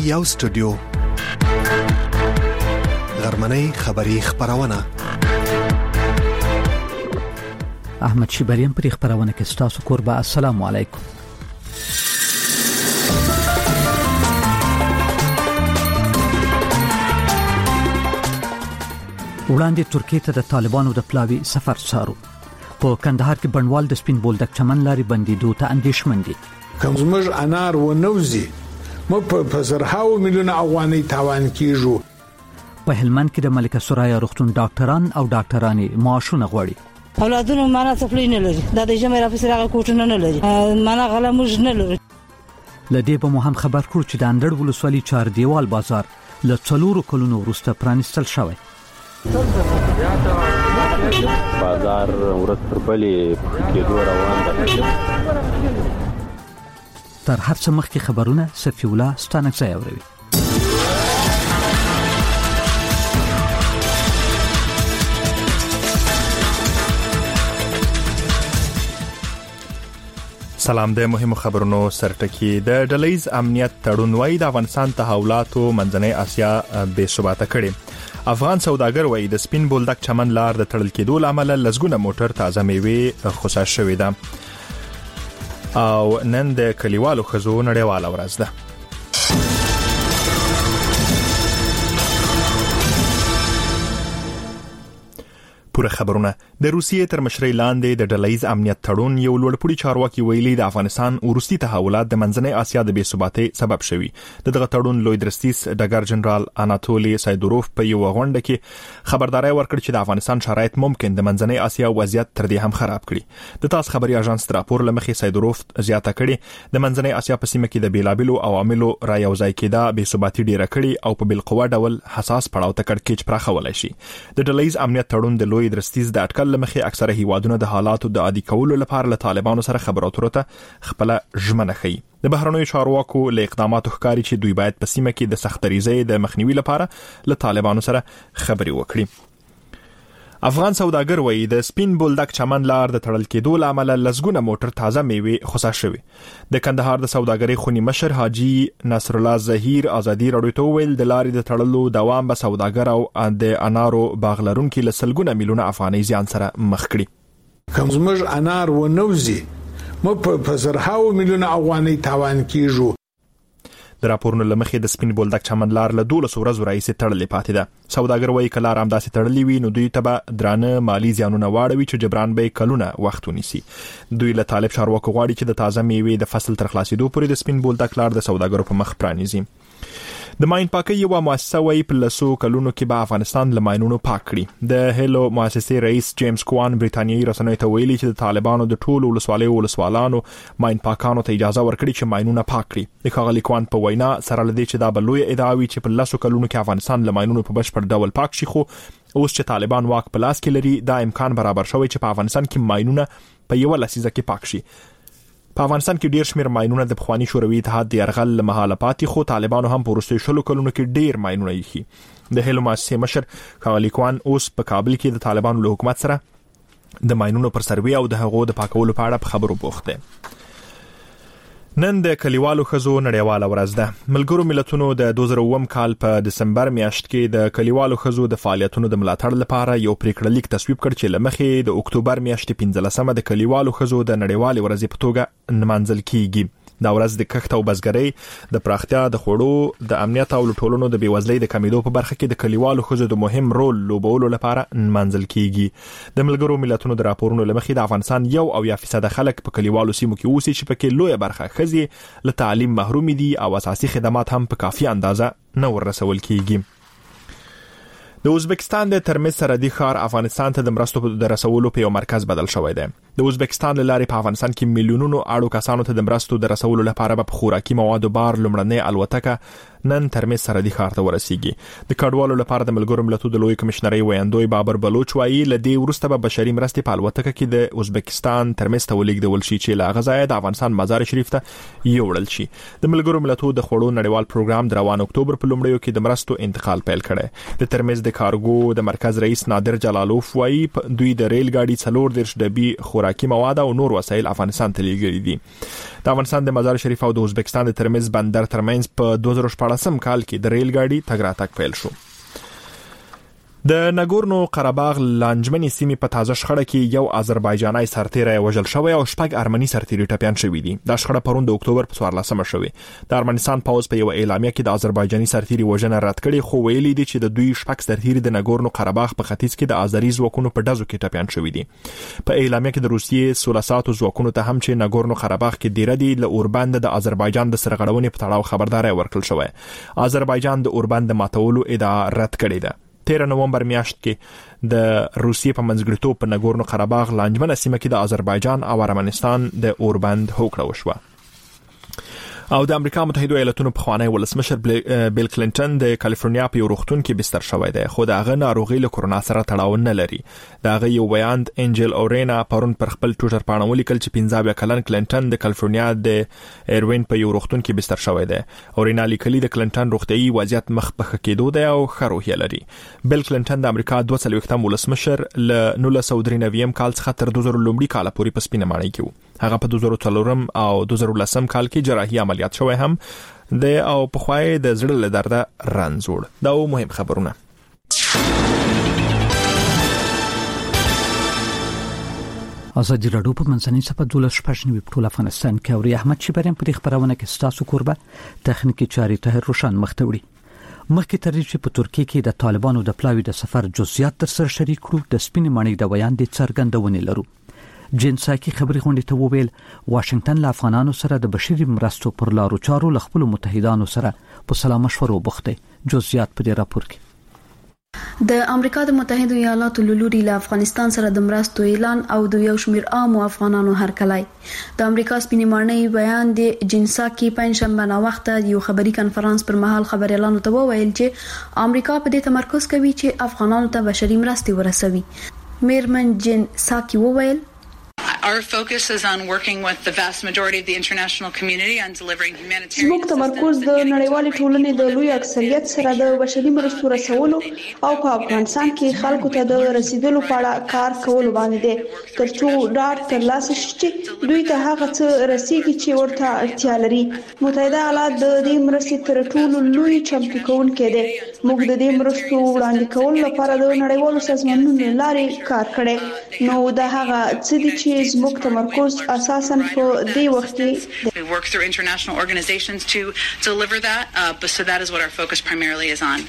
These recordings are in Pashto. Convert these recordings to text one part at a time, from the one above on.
یو سټوډیو غرمنۍ خبری خبرونه احمد شیبریم پر خبرونه کې ستاسو قربا. السلام علیکم. وړاندې ترکیه ته د طالبانو د پلاوي سفر سارو. په کندهار کې بڼوال د سپین بولدک چمن لاري بندیدو ته اندېښمن دي. کوم زموږ انار و نوزي مو په زرهاو میلیونه افغانۍ تاوان کیږي. په هلمند کې د ملکه سرایا روغتون ډاکټران او ډاکټرانې معاشونه غواړي. اولادونو معنا تفلین نه لري، د جمعې راپسې راغلی کوټونه نه لري، معنا غلا موږ نه لري. لدې به مو هم خبر کړو چې د اندړ ولسوالۍ چار دیوال بازار له 4 کلونو وروسته پرانیستل شوی. بازار ورځ تر بلې کېدو روان ده. تر هر څه مخکې خبرونه صفی الله ستانکزی اوروي. سلام. د مهمو خبرونو سرټکی. د ډلهیز امنیت تړون وای د افغانستان تحولاتو منځنۍ اسیا بې ثباته کړي. افغان سوداګر وای د سپین بولدک چمن لار د تړل کېدو لامل لزګونه موټر تازه میوه خوشا شوې ده او نن د کلیوالو خزو نړیواله ورځ ده. پوره خبرونه. د روسیې تر مشرۍ لاندې د ډلهیز امنیت تړون یو لوړپوړي چارواکي ویلي د افغانستان وروستي تحولات د منځنۍ اسیا د بې ثباتۍ سبب شوي. دغه تړون لوی درستیز ډګر جنرال اناتولي سایدوروف په یو غونډه کې خبرداري ورکړه چې د افغانستان شرایط ممکن د منځنۍ اسیا وضعیت تر دې هم خراب کړي. د تاس خبري اژانس راپور لمخې سایدوروف زیاته کړي د منځنۍ اسیا په سیمه کې د بیلابلو عواملو را یوځای کېدا بې ثباتي ډیره کړي او په بالقوه ډول حساس پړاو ته کړکېچ پراخولای شي. د ډلهیز امنیت تړون د لوی درستیز د اټکل لمخې اکثره هیوادونه د حالاتو د عادي کولو لپاره له طالبانو سره خبرو اترو ته خپل ژمنه کوي. د بهرنیو چارواکو له اقداماتو ښکاري چې دوی باید په سیمه کې د سختریزۍ د مخنیوي لپاره له طالبانو سره خبرې وکړي. افغان سوداګر وایي د سپین بولدک چمن لار د تړل کېدو لامل لزګونه موټر تازه میوه خوشا شوی. د کندهار د سوداګرۍ خونی مشر حاجی نصر الله زهیر ازادي راډیو ته ویل د لارې د تړلو دوام به سوداګر او د انارو باغلرونکو له سلګونه میلیونه افغانۍ زیان سره مخ کړي. کوم زموږ انار و نوزي مو په زرهاو میلیونه افغانۍ تاوان کیږي. د راپورونو لمخې د سپین بولدک چمن لار له 12 ورځې راځي تړلې پاتې ده. سوداګر وایي کله رام داسې تړلې وي نو دوی ته به درانه مالی زیانونه واړوي چې جبران به کلونه وخت ونیسي. دوی له طالب چارواکو غواړي چې د تازه میوې د فصل تر خلاصېدو پورې د سپین بولدک لار د سوداګرو په مخ پرانیزي. د ماین پاکي یو مؤسسه وایي په لسو کلونو کې به افغانستان له ماینونو پاک کړي. د هیلو مؤسسې رئیس جیمز کوان بریتانیایي رسنیو ته ویلي چې د طالبانو د ټولو ولسوالانو ماین پاکانو ته اجازه ورکړي چې ماینونه پاک کړي. د ښاغلي کوان په وینا سره لدې چې دا بلوي ادعا وي چې په لسو کلونو کې افغانستان له ماینونو په بشپړ ډول پاک شي، خو اوس چې طالبان واک په لاس کې لري دا امکان برابر شوی چې په افغانستان کې ماینونه په یو لسیزه کې پاک شي. په افغانستان کې ډیر شمیر ماینونه د پخوانی شوروي اتحاد د یرغل مهاله پاتې، خو طالبانو هم په وروستیو 20 کلونو کې ډیر ماینونه یې. د هیلو مؤسسې مشر ښاغلي کوان اوس په کابل کې د طالبانو له حکومت سره د ماینونو پر سروي او د هغو د پاکولو په اړه خبرو بوخت دی. نن د کلیوالو خزو نړیواله ورځ ده. ملګرو ملتونو د 2009 کال په دسمبر میاشت کې د کلیوالو خزو د فعالیتونو د ملاتړ لپاره یو پریکړه لیک تصویب کړ چې لمخې د اکتوبر میاشتې 15مه د کلیوالو خزو د نړیوالې ورځې په توګه نمانځل کیږي. دا ورځ د کښت او بزګرۍ د پراختیا، د خوړو د امنیت او ټولنو د بیوزلۍ د کمیدو په برخه کې د کلیوالو خزو د مهم رول لوبولو لپاره نمانځل کیږي. د ملګرو ملتونو د راپورونو لمخې د افغانستان 1% خلک په کلیوالو سیمو کې اوسي چې پکې لویه برخه خزي له تعلیم محروم دي او اساسي خدمات هم په کافي اندازه نه ورسول کیږي. د ازبکستان د ترمز سرحدي ښار افغانستان ته د مرستو د رسولو په یو مرکز بدل شوی دی. د ازبکستان لارې په افغانستان کې میلیونونو اړو کسانو ته د مرستو د رسولو لپاره په خوراکي موادو بار لومړنۍ الوتکه نن ترمز سرحدي ښار ته ورسیږي. د کډوالو لپاره د ملګرو ملتونو د لوی کمشنرۍ ویاندوی بابر بلوچ وایي ل دې وروسته به بشري مرستې په الوتکه کې د ازبکستان ترمز ته ولېږدول شي چې لا غزا د افغانستان مزار شریف ته یوړل شي. د ملګرو ملتونو د خوړو نړیوال پروګرام د روان اکتوبر په لومړیو کې د مرستو انتقال پیل کړي. د ترمز د کارګو د مرکز رئیس نادر جلالوف وایي دوی د ریل ګاډي 4 ډبي خوراکي مواد او نور وسایل افغانستان ته لیږلي دي. د افغانستان د مزار شریف او د ازبکستان د ترمز بندر ترمنځ په 2014 14 کال کې د ریل ګاډي تګ راتګ پیل شو. د ناګورنو قرهباغ لانجمنې سیمې په تازه شخړه کې یو آذربایجاني سرتیری وژل شوی او شپږ ارمني سرتیري ټپيان شوي دي. دا شخړه پرون د اکتوبر په 14مه شوې. د ارمنستان پوز په یو اعلامیه کې د آذربایجاني سرتیري وژنه رد کړې، خو ویلي دي چې د دوی شپږ سرتیري د ناګورنو قرهباغ په ختیځ کې د آذری ځواکونو په ډزو کې ټپيان شوي دي. په اعلامیه کې د روسیې سولاساتو ځواکونو ته هم چې ناګورنو قرهباغ کې ډیره دي له اوربند د آذربایجان د سرغړونې په تړاو خبرداري ورکړل شوې. آذربایجان د اوربند ماتولو ادعا رد کړې ده. 13 نومبر میاشت کې د روسیې په منځګړیتوب په ناګورنو قرهباغ لانجمنه سیمه کې د آذربایجان او ارمنستان د اوربند هوکړه وشوه. او د امریکا متحده ایالاتونو په خوانی ولسمشر بیل کلینټن د کالیفورنیا په یو روغتون کې بستر شوی دی، خو د هغه ناروغي له کورونا سره تړاو نه لري. دا هغه یو بیان انجل اورینا پرون پر خپل ټویټر باندې ولیکل چې 15 کلن کلینټن د کالیفورنیا د ایروین په یو روغتون کې بستر شوی دی. اورینا لیکلي د کلینټن روغتيایي وضعیت مخ په ښه کېدو دی او ښه روحیه لري. بیل کلینټن د امریکا 42م ولسمشر له 1993 کال څخه تر 2000 کال پورې په سپینه ماڼۍ کې و. هغه په 2004 او 2010 کال کې جراحي عملیات شوی هم د او په خوای د زړه له درده رنځوړ. دا مهم خبرونه. ازادي راډیو په منځنۍ صفحه 12 په افغانستان کې او احمد شبرم په خبرونه کې ستاسو قربه تخنیکی چاري طاهر روشن مختوړي. مخکې تر دې چې په ترکیه کې د طالبانو د پلاوی د سفر جزئیات تر سره شریک کړو، د سپینې ماڼۍ د بیان د څرګندونې لرو. جنساکي خبري غونډې ته وویل واشنگټن له افغانانو سره د بشري مرستو پر لارو چارو له خپل متحدانو سره په سلا مشورو بوخته. جزئیات په دې راپور کې. د امریکا د متحده ایالاتو لوري له افغانستان سره د مرستو اعلان او د یو شمیر عام افغانانو هرکلای. د امریکا سپینې ماڼۍ بیان د جنساکي پنځشنبه نا وخت یو خبري کانفرنس پر مهال خبريالانو ته وویل چې امریکا په دې تمرکز کوي چې افغانانو ته بشري مرستې ورسوي. میرمن جنساکي وویل Our focus is on working with the vast majority of the international community on delivering humanitarian. زموږ تمرکز د نړیوالې ټولنې د لوی اکثریت سره د بشري مرستو رسولو او په افغانستان کې خلکو ته د رسیدلو په اړه کار کول باندې دی، ترڅو ډاډ ترلاسه شي چې دوی ته هغه څه رسیږي چې ورته اړتیا لري. متحده ایالات د دې مرستې تر ټولو لوی چمتو کوونکی دی. موږ د دې مرستو وړاندې کول لپاره د نړیوالو سازمانونو لارې کار کړی، نو دا هغه څه دي چې زموږ تمرکز اساساً په دې وخت کې we work through international organizations to deliver that, so that is what our focus primarily is on.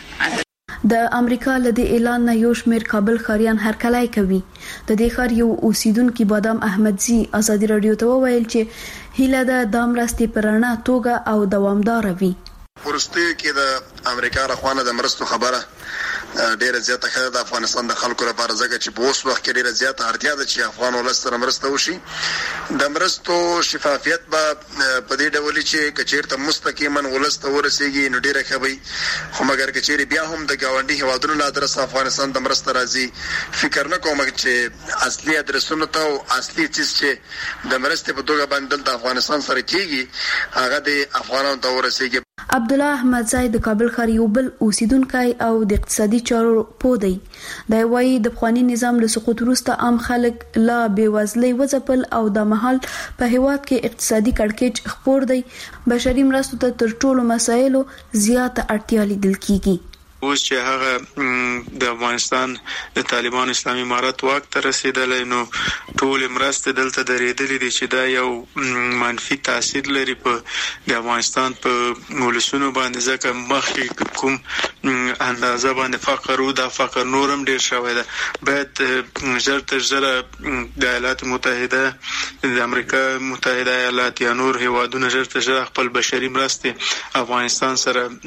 د امریکا له دې اعلان نه یو شمیر کابل خاریان هرکلای کوي. د دې خار یو اوسیدونکو بادام احمدزي ازادي رادیو ته وویل چې هیله ده د مرستې پرانا توګه او دوامدار وي. ورسته کې د امریکا راخوانه د مرستو خبره ډیره زیاته خبره د افغانستان د خلکو لپاره ځکه چې په اوس وخت کې ډیره زیاته اړتیا ده چې افغان ولس سره مرسته وشي. د مرستو شفافیت به په دې ډول چې کچیرته مستقیما ولس ته ورسیږي نو ډیره ښه وي، خو مګر کچیر بیا هم د گاونډي هوادونو له ادرس افغانستان د مرسته راځي. فکر نه کوم چې اصلي ادرسونو ته او اصلي چیز چې د مرستې په توګه باندې د افغانستان سره کیږي هغه د افغانانو ته ورسیږي. عبد الله احمد زاید د کابل ښار یو بل اوسیدونکی او د اقتصادي چارو پودی. دا وایي د افغاني نظام له سقوط وروسته عام خلک لا بیوزلۍ وځپل او د محل په هیواد کې اقتصادي کړکېچ خپور دی. بشري مرستو ته تر ټولو مسایلو زیاته اړتیا لیدل کیږي. اوس چې هغه د افغانستان د طالبان اسلامي امارت واک ته رسیدلی نو ټول مرستې دلته درېدلې دي چې دا یو منفي تاثیر لري په د افغانستان په ولسونو باندې، ځکه مخکې کوم اندازه باندې فقر او د فقر نورم ډیر شوی ده. باید ژر تر ژره د ایالات متحده د امریکا متحده ایالات یا نور هیوادونه ژر تر ژره خپل بشري مرستې افغانستان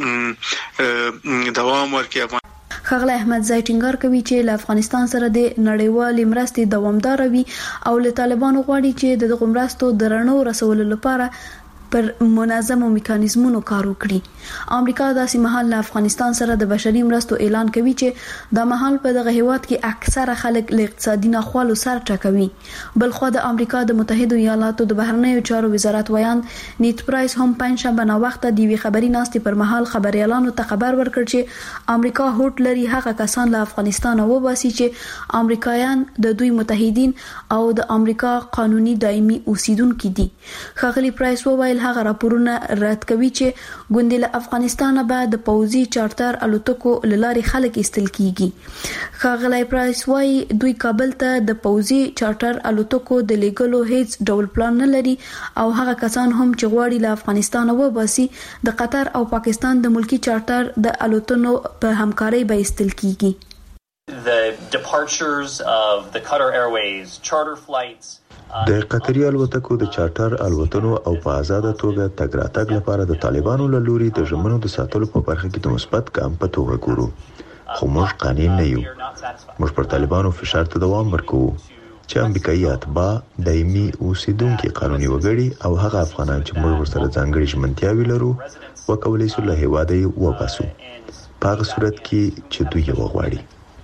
سره دوام ورکړي. خغل احمد زاید ټینګار کوي چې له افغانستان سره د نړیوالې مرستې دوامدار وي او له طالبانو غواړي چې د مرستو د رڼو رسولو لپاره پر منظم میکانیزمونو کار وکړي. امریکا داسې مهال له افغانستان سره د بشري مرستو اعلان کوي چې د مهال په دغه هیواد کې اکثره خلک له اقتصادي ناخوالو سره ټکوي. بلخو د امریکا د متحده ایالاتو د بهرنیو چارو وزارت ویان نیت پرایس هم پنځشنبه نا وخت د وی خبري ناستې پر مهال خبريالانو ته خبر ورکړ چې امریکا هوټ لري هغه کسان له افغانستان وباسي چې امریکایان د دوی متحدین او د امریکا قانوني دایمي اوسیدونکو دي. خغلی پرایس وویل ویل هغه راپورونه رد کوي چې ګوندې له افغانستان به د پوځي چارټر الوتکو لاري خلک استل کیږي. ښاغلی پرایس وايي دوی کابل ته د پوځي چارټر الوتکو د لیګلو هیڅ ډول پلان نه لري او هغه کسان هم چې غواړي له افغانستان وباسي د قطر او پاکستان د ملکی چارټر د الوتنو په همکارۍ به استل کیږي. The departures of the Qatar Airways charter flights د قطري الوتکو د چارټر الوتنو او په آزاده توګه تګ راتګ لپاره د طالبانو له لوري د ژمنو د ساتلو په برخه کې د مثبت ګام په توګه ګورو، خو موږ قانون نه یو. موږ پر طالبانو فشار ته دوام ورکوو چې امریکایي اتباع دایمي اوسیدونکي قانوني وګړي او هغه افغانان چې موږ ورسره ځانګړي ژمنتیاوې لرو وکولای شو له هیواده یې وباسو په هغه صورت کې چې دوی یې وغواړي.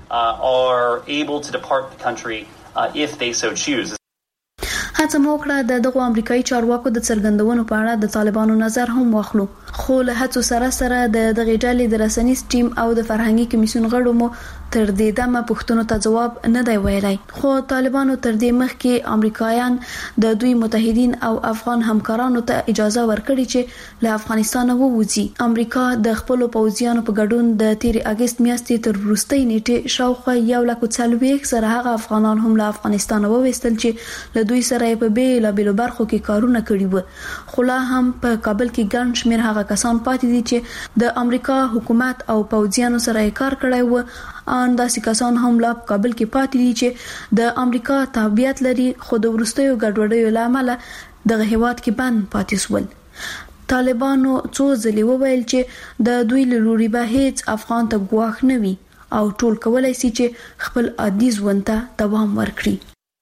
are able to depart the country if they so choose. هڅه موکړه د دغه امریکایي چارواکو د څرګندونو په اړه د طالبانو نظر هم واخلو، خو له هڅو سره د دغه ډلې د رسنیز ټیم او د فرهنګي کمیسیون غړو مو تر دې دمه پوښتنو ته جواب نه دی ویلای. خو طالبانو تر دې مخکې امریکایان د دوی متحدین او افغان همکارانو ته اجازه ورکړي چې له افغانستان ووځي. امریکا د خپل پوځیانو په ګډون د 13 اگست میاشتې تر وروستۍ نیټې شاوخوا 140 سره هغه افغانان هم له افغانستان وویستل چې له دوی سره په بیلابیلو برخو کې کارونه کړي وو. خو لا هم په کابل کې ګڼ شمېر هغه کسان پاتې دي چې د امریکا حکومت او پوځیانو سره کار کړی وو. ان داسې کسان هم لا په کابل کې پاتې دي چې د امریکا تابعیت لري خو د وروستیو ګډوډیو له امله دغه هیواد کې بند پاتې شول. طالبانو څو ځلې وویل چې د دوی له لوري به هیڅ افغان ته ګواښ نه وي او ټول کولای شي چې خپل عادي ژوند ته دوام ورکړي.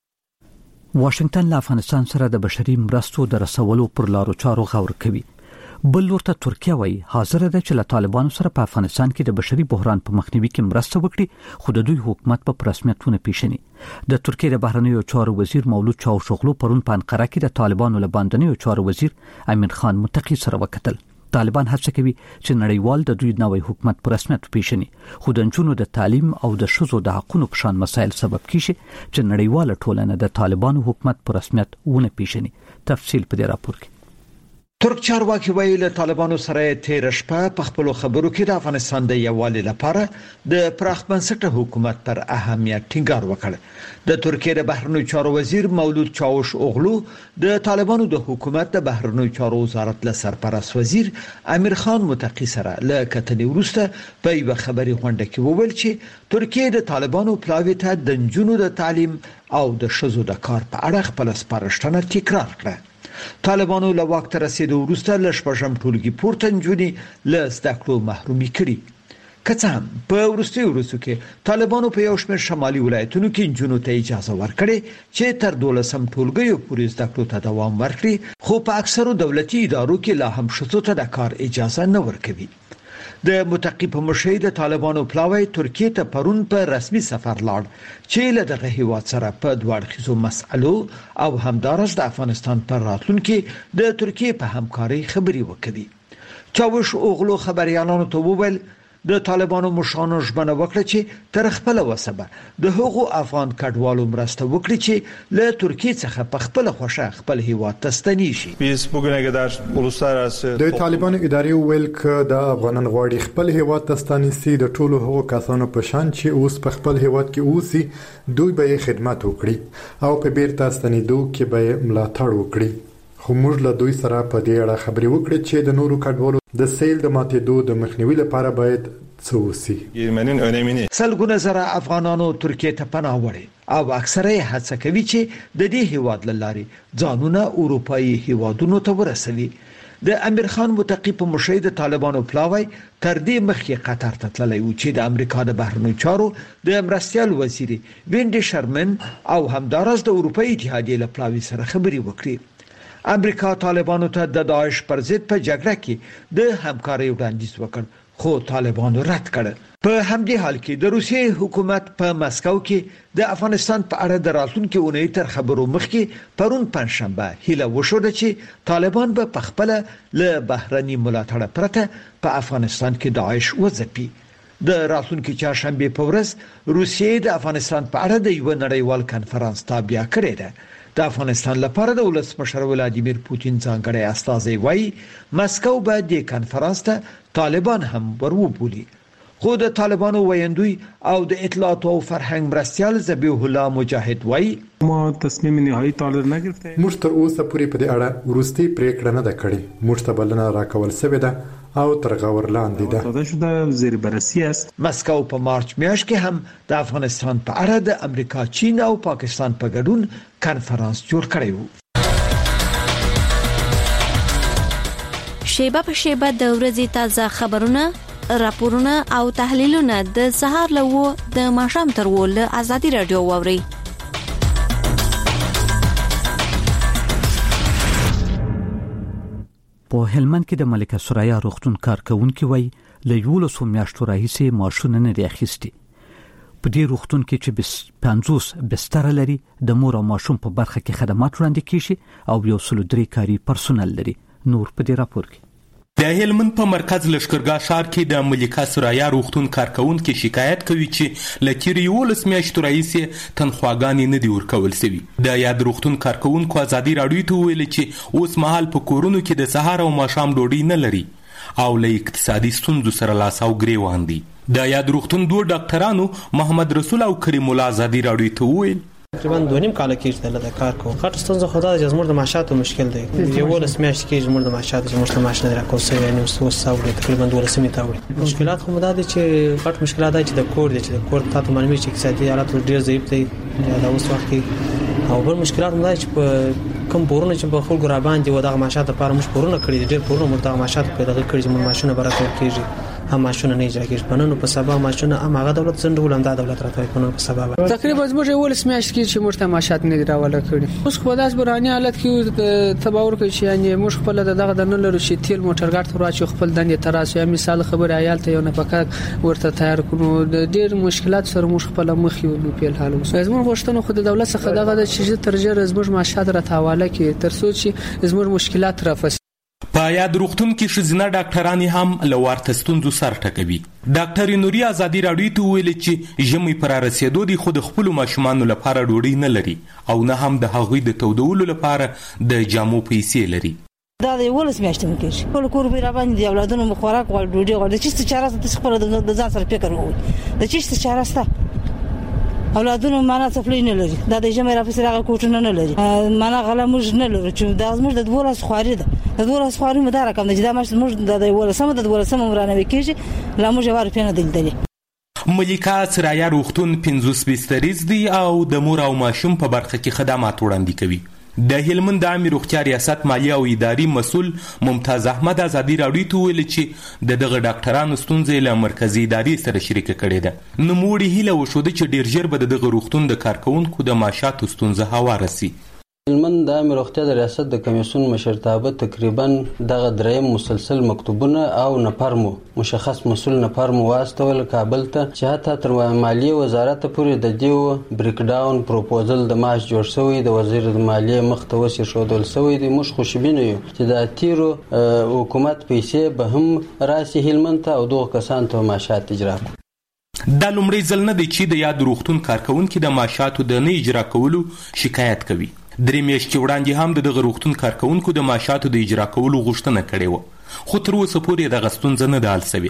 واشنگټن له افغانستان سره د بشري مرستو د رسولو پر لارو چارو غور کوي. بل ورته ترکیه وایي حاضر ده چې له طالبانو سره په افغانستان کې د بشري بحران په مخنیوي کې مرسته وکړي، خو د دوی حکومت په رسمیتونه پیژني. د ترکیه د بهرنیو چارو وزیر مولود چاوشوغلو پرون په انقره کې د طالبانو له باندنیو چارو وزیر امیر خان متقی سره وکتل. طالبان هڅه کوي چې نړیوال د دوی نوې حکومت په رسمیت پیژني، خو د نجونو د تعلیم او د ښځو د حقوقو په شان مسایل سبب کیږي چې نړیواله ټولنه د طالبانو حکومت په رسمیت ونه پیژني. تفصیل په دې راپور کې. ترک چارواکي وایي له طالبانو سره تیر شپه په خپل خبرو کې د افغانستان د یووالي لپاره د پراخ بنسټه حکومت پر اهمیت ټینګار وکړ. د ترکیه د بهرنیو چارو وزیر مولود چاوش اوغلو د طالبانو د حکومت د بهرنیو چارو وزارت له سرپرست وزیر امیر خان متقی سره له کتنې وروسته په یو خبري غونډه کې وویل چې ترکیه د طالبانو پلاوي ته د نجونو د تعلیم او د ښځو د کار په اړه خپل سپارښتنه تکرار کړه. طالبانو له وخت رسیدو وروسته ل شپږم ټولګي پورته نجونې له زده کړو محرومي کړي. که څه هم په وروستي ورځو کې طالبانو په یو شمېر شمالي ولایتونو کې نجونو ته اجازه ورکړې چې تر 12م ټولګي پورې زده کړو ته دوام ورکړي، خو په اکثرو دولتي ادارو کې لا هم ښځو ته د کار اجازه نه ورکوي. د متقی په مشرۍ د طالبانو پلاوی ترکیه ته پرون په رسمي سفر لاړ چې له دغه هیواد سره په دوړخیزو مسألو او همدارس د افغانستان پر راتلونکي د ترکیه په همکاري خبري وکړي. چاوش اوغلو خبريالانو ته وویل د طالبانو مشرانو ژمنه وکړه چې تر خپل وسبه د هغو افغان کډوالو مرسته وکړي چې له ترکیه څخه په خپل خوښه خپل هیواد ته ستنیږي. د طالبانو ادارې ویل ک د افغانان غواړي خپل هیواد ته ستنیسي د ټولو هغو کسانو په شان چې اوس په خپل هیواد کې اوسي دوی به خدمت وکړي او په بیرته ستنیدو کې به ملاتړ وکړي. خو موږ له دوی سره په دې اړه خبرې وکړې چې د نورو کډوالو د سیل د ماتېدو د مخنیوي لپاره باید څه وسی. سلګونه زره افغانانو ترکیه ته پناه وړي او اکثره هڅه کوي چې د دې هیواد لارې ځانونه اروپאי هیوادونو ته ورسوي. د امیر خان متقی په مشرۍ د طالبانو پلاوی تر دې مخکې قطر ته تللی و چې د امریکا د بهرنیو چارو د مرستیال وزیر وینډي شرمن او همدارس د اروپאי اتحادیې له پلاوی سره خبري وکړي. امریکا طالبانو ته د داعش پر ضد په جګړه کې د همکارۍ وړاندیز وکړ، خو طالبانو رد کړ. په همدې حال کې د روسیې حکومت په مسکو کې د افغانستان په اړه د راتلونکي اونۍ تر خبرو مخکې پرون پنځشنبه هیله وشوه چې طالبان به په خپل له بهرني ملاتړ پرته په افغانستان کې داعش وځپي. د راتلونکي چهارشنبه په ورځ روسیې د افغانستان په اړه د یو نړیوال کنفرانس تابع کړی ده. د افغانستان لپاره د ولسمشر ولادیمیر پوتین ځانګړی استازی وایي مسکو به د کانفرنس ته طالبان هم وروبولي. خو د طالبانو ویندوی او د اطلاعات او فرهنګ مرستیال ذبیح الله مجاهد وایي ما تصمیم نهایی طالب نگرفته. موږ تر اوسه پورې په دې اړه ورستي پریکړه نه ده کړې. موږ ته بلنه راکول شوې ده او تر غور لاندې ده. دا شده زیر بررسی است. مسکو په مارچ میاشت کې هم د افغانستان په اړه د امریکا، چین او پاکستان په ګډون کانفرنس جوړ کړی و. شیبه په شیبه د ورځې تازه خبرونه، راپورونه او تحلیلونه د سهار له د ماښام تر له ازادي رادیو واوري. په هلمند کې د ملکه سریا روغتون کارکونکو وایي له 11 میاشتو راهیسې ماشونه نه دی اخیستي. په دې روغتون کې چې 50 بستر لري، د مور او ماشوم په برخه کې خدمات وړاندې کیږي او 103 کاري پرسونل لري. نور په دې راپور کې د هلمند په مرکز لشکرګاه ښار کې د ملکه سریا روغتون کارکونکو شکایت کوي چې لکيري 11 میاشتو راهیسې تنخواګانې نه دی ورکول شوی. د یاد روغتون کارکونکو ازادي رادیو ته ویل چې اوس مهال په کورونو کې د سهار او ماښام ډوډۍ نه لري او له اقتصادي ستونزو سره لاس او ګریوان دي. د یاد روغتون دوه ډاکټرانو محمد رسول او کریم الله ازادي رادیو ته ویل تقریبا 2.5 کال کېږي د کار کوم. خاطر ستونزه خدا د زموږ د معاشاتو مشکل دی. یو ولس میاشت کې زموږ د معاشاتو چې موږ معاش نه راکول سوی یعنی وسو تقریبا 12 تاوي. مشکلات خو مدار دي چې غټ مشکلات دي چې د کور دي چې د کور تاسو معلومه چې اقتصادي حالت ډیر ضعیف دی دا اوس وخت کې. او بل مشکلات مدار چې په کوم پورونه چې په خلکو را باندې و دغه معاشات لپاره مش پورونه کړی ډیر پورونه مو دغه معاشات په دغه کړی چې مو ماشونه برابر کیږي. هم ماشونه نه اجرا کیږي. پنونو په سبا ماشونه هم هغه دولت څنډه ولنده دولت راځي پنونو په سبا. تقریبا زموږ ولس میاشت کې چې مرته معاشات نه راواله کړی. اوس خو داس برانی حالت کې تباور کوي چې یعنی موږ خپل دغه د نه لرو چې تیل موټر ګاډ ته راځي خپل دندې تراس یا مثال خبر عیال ته یو نه پکا ورته تیار کړو. د ډیر مشکلات سره موږ خپل مخ یو په حال اوس زموږ غوښتنه خو د دولت څخه دغه چې ترجه زموږ معاشات را تاواله کې تر څو چې زموږ مشکلات رافس. په یاد روغتون کې شزینه ډاکټران هم لوارته ستونزو سر ټکوي. ډاکټر نوري ازادي رادیو ته ویل چې ژمي پر رسیدو دي خو د خپل ماشومان لپاره ډوډۍ نه لري او نه هم د هغوی د تودولو لپاره د جامو پیسې لري. دا د ولس میاشتې کې په کور به را باندې د اولادونو مخوراک او ډوډۍ غوړي چې چاره ته خپل د ځان سره فکر وکړي. د چې چاره ستا اولادونو معنا څه نه لري. دا د جمع را فسره کوټونه نه لري. معنا غلا موږ نه لري چې دا موږ د ولس خواري ده. د ولس خواري مدار کوم د جدا موږ د ولسمه د ولسمه مرانه کېږي لا موږ واره پنه دلدلې. ملکه سریا روغتون 50 بستریز دی او د مور او ماشوم په برخه کې خدمات وړاندې کوي. د هلمند د عامه روغتیا ریاست مالی او اداري مسؤل ممتاز احمد ازادي رادیو ته ویل چې دغه ډاکټرانو ستونزې له مرکزی ادارې سره شریک کړي ده. نو موږ هیله وشو چې ډیر ژر به دغه روغتون د کارکونکو د معاشاتو ستونزه هواره سي. هلمند د عامه روغتیا د ریاست د کمیسیون مشرتابه تقریبا دغه دریم مسلسل مکتوبونه او نفرمو مشخص مسؤل نفرمو واستول کابل ته چې حتی تر مالیه وزارت پورې د دیو بریک ډاون پروپوزل د ماش جوړ شوی د وزیر د مالیه مخته وسې شودل شوی د مش خوشبینه یو چې د تیرو حکومت پیسې به هم راسي هلمند ته او دوه کسان ته معاشات اجرا کوي. دا لومړی ځل نه دی چې د یاد روغتون کارکونکو د معاشاتو د نه اجرا کولو شکایت کوي. درې میاشتې وړاندې هم د دغه روغتون کارکونکو د معاشاتو د اجرا کولو غوښتنه کړې وه خو تر اوسه پورې دغه ستونزه نه ده حل شوې.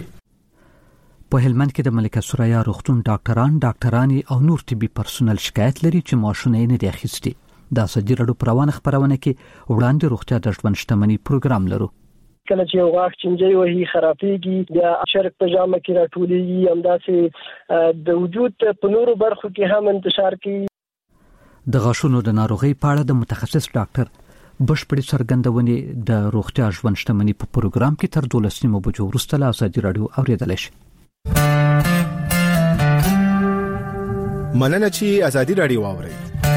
په هلمند کې د ملکه سریا روغتون ډاکټرانې او نور طبي پرسونل شکایت لري چې ماشونه یې نه دي اخیستي. د ازادي رادیو پروانه خبرونه کې وړاندې روغتیا د ژوند شتمنۍ پروګرام لرو. کله چې یو غاښ چنجي وهي خرابېږي بیا شرک په جامه کې راټولېږي همداسې د وجود په نورو برخو کې هم انتشار کوي. د غاښونو د ناروغۍ په اړه د متخصص ډاکټر بشپړې څرګندونې د روغتیا ژوند شتمنۍ په پروګرام کې تر 12 بجو وروسته له ازادي رادیو اوریدلی شئ. مننه چې ازادي رادیو واورئ.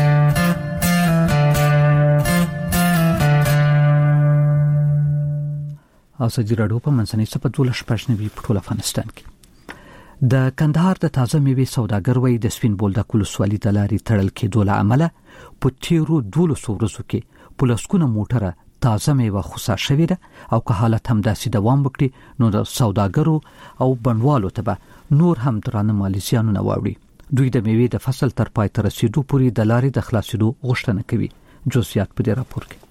ازادي رادیو په منځنۍ صفحه 12 په ټول افغانستان کې. د کندهار د تازه میوې سوداګر وایي د سپین بولدک ولسوالۍ د لارې تړل کېدو له امله په تیرو 12 ورځو کې په لسګونه موټره تازه میوه خوسا شوې ده او که حالت همداسې دوام وکړي نو د سوداګرو او بڼوالو ته به نور هم درانه مالي زیانونه واوړي. دوی د میوې د فصل تر پای ته رسیدو پورې د لارې د خلاصېدو غوښتنه کوي. جزئیات په دې راپور کې.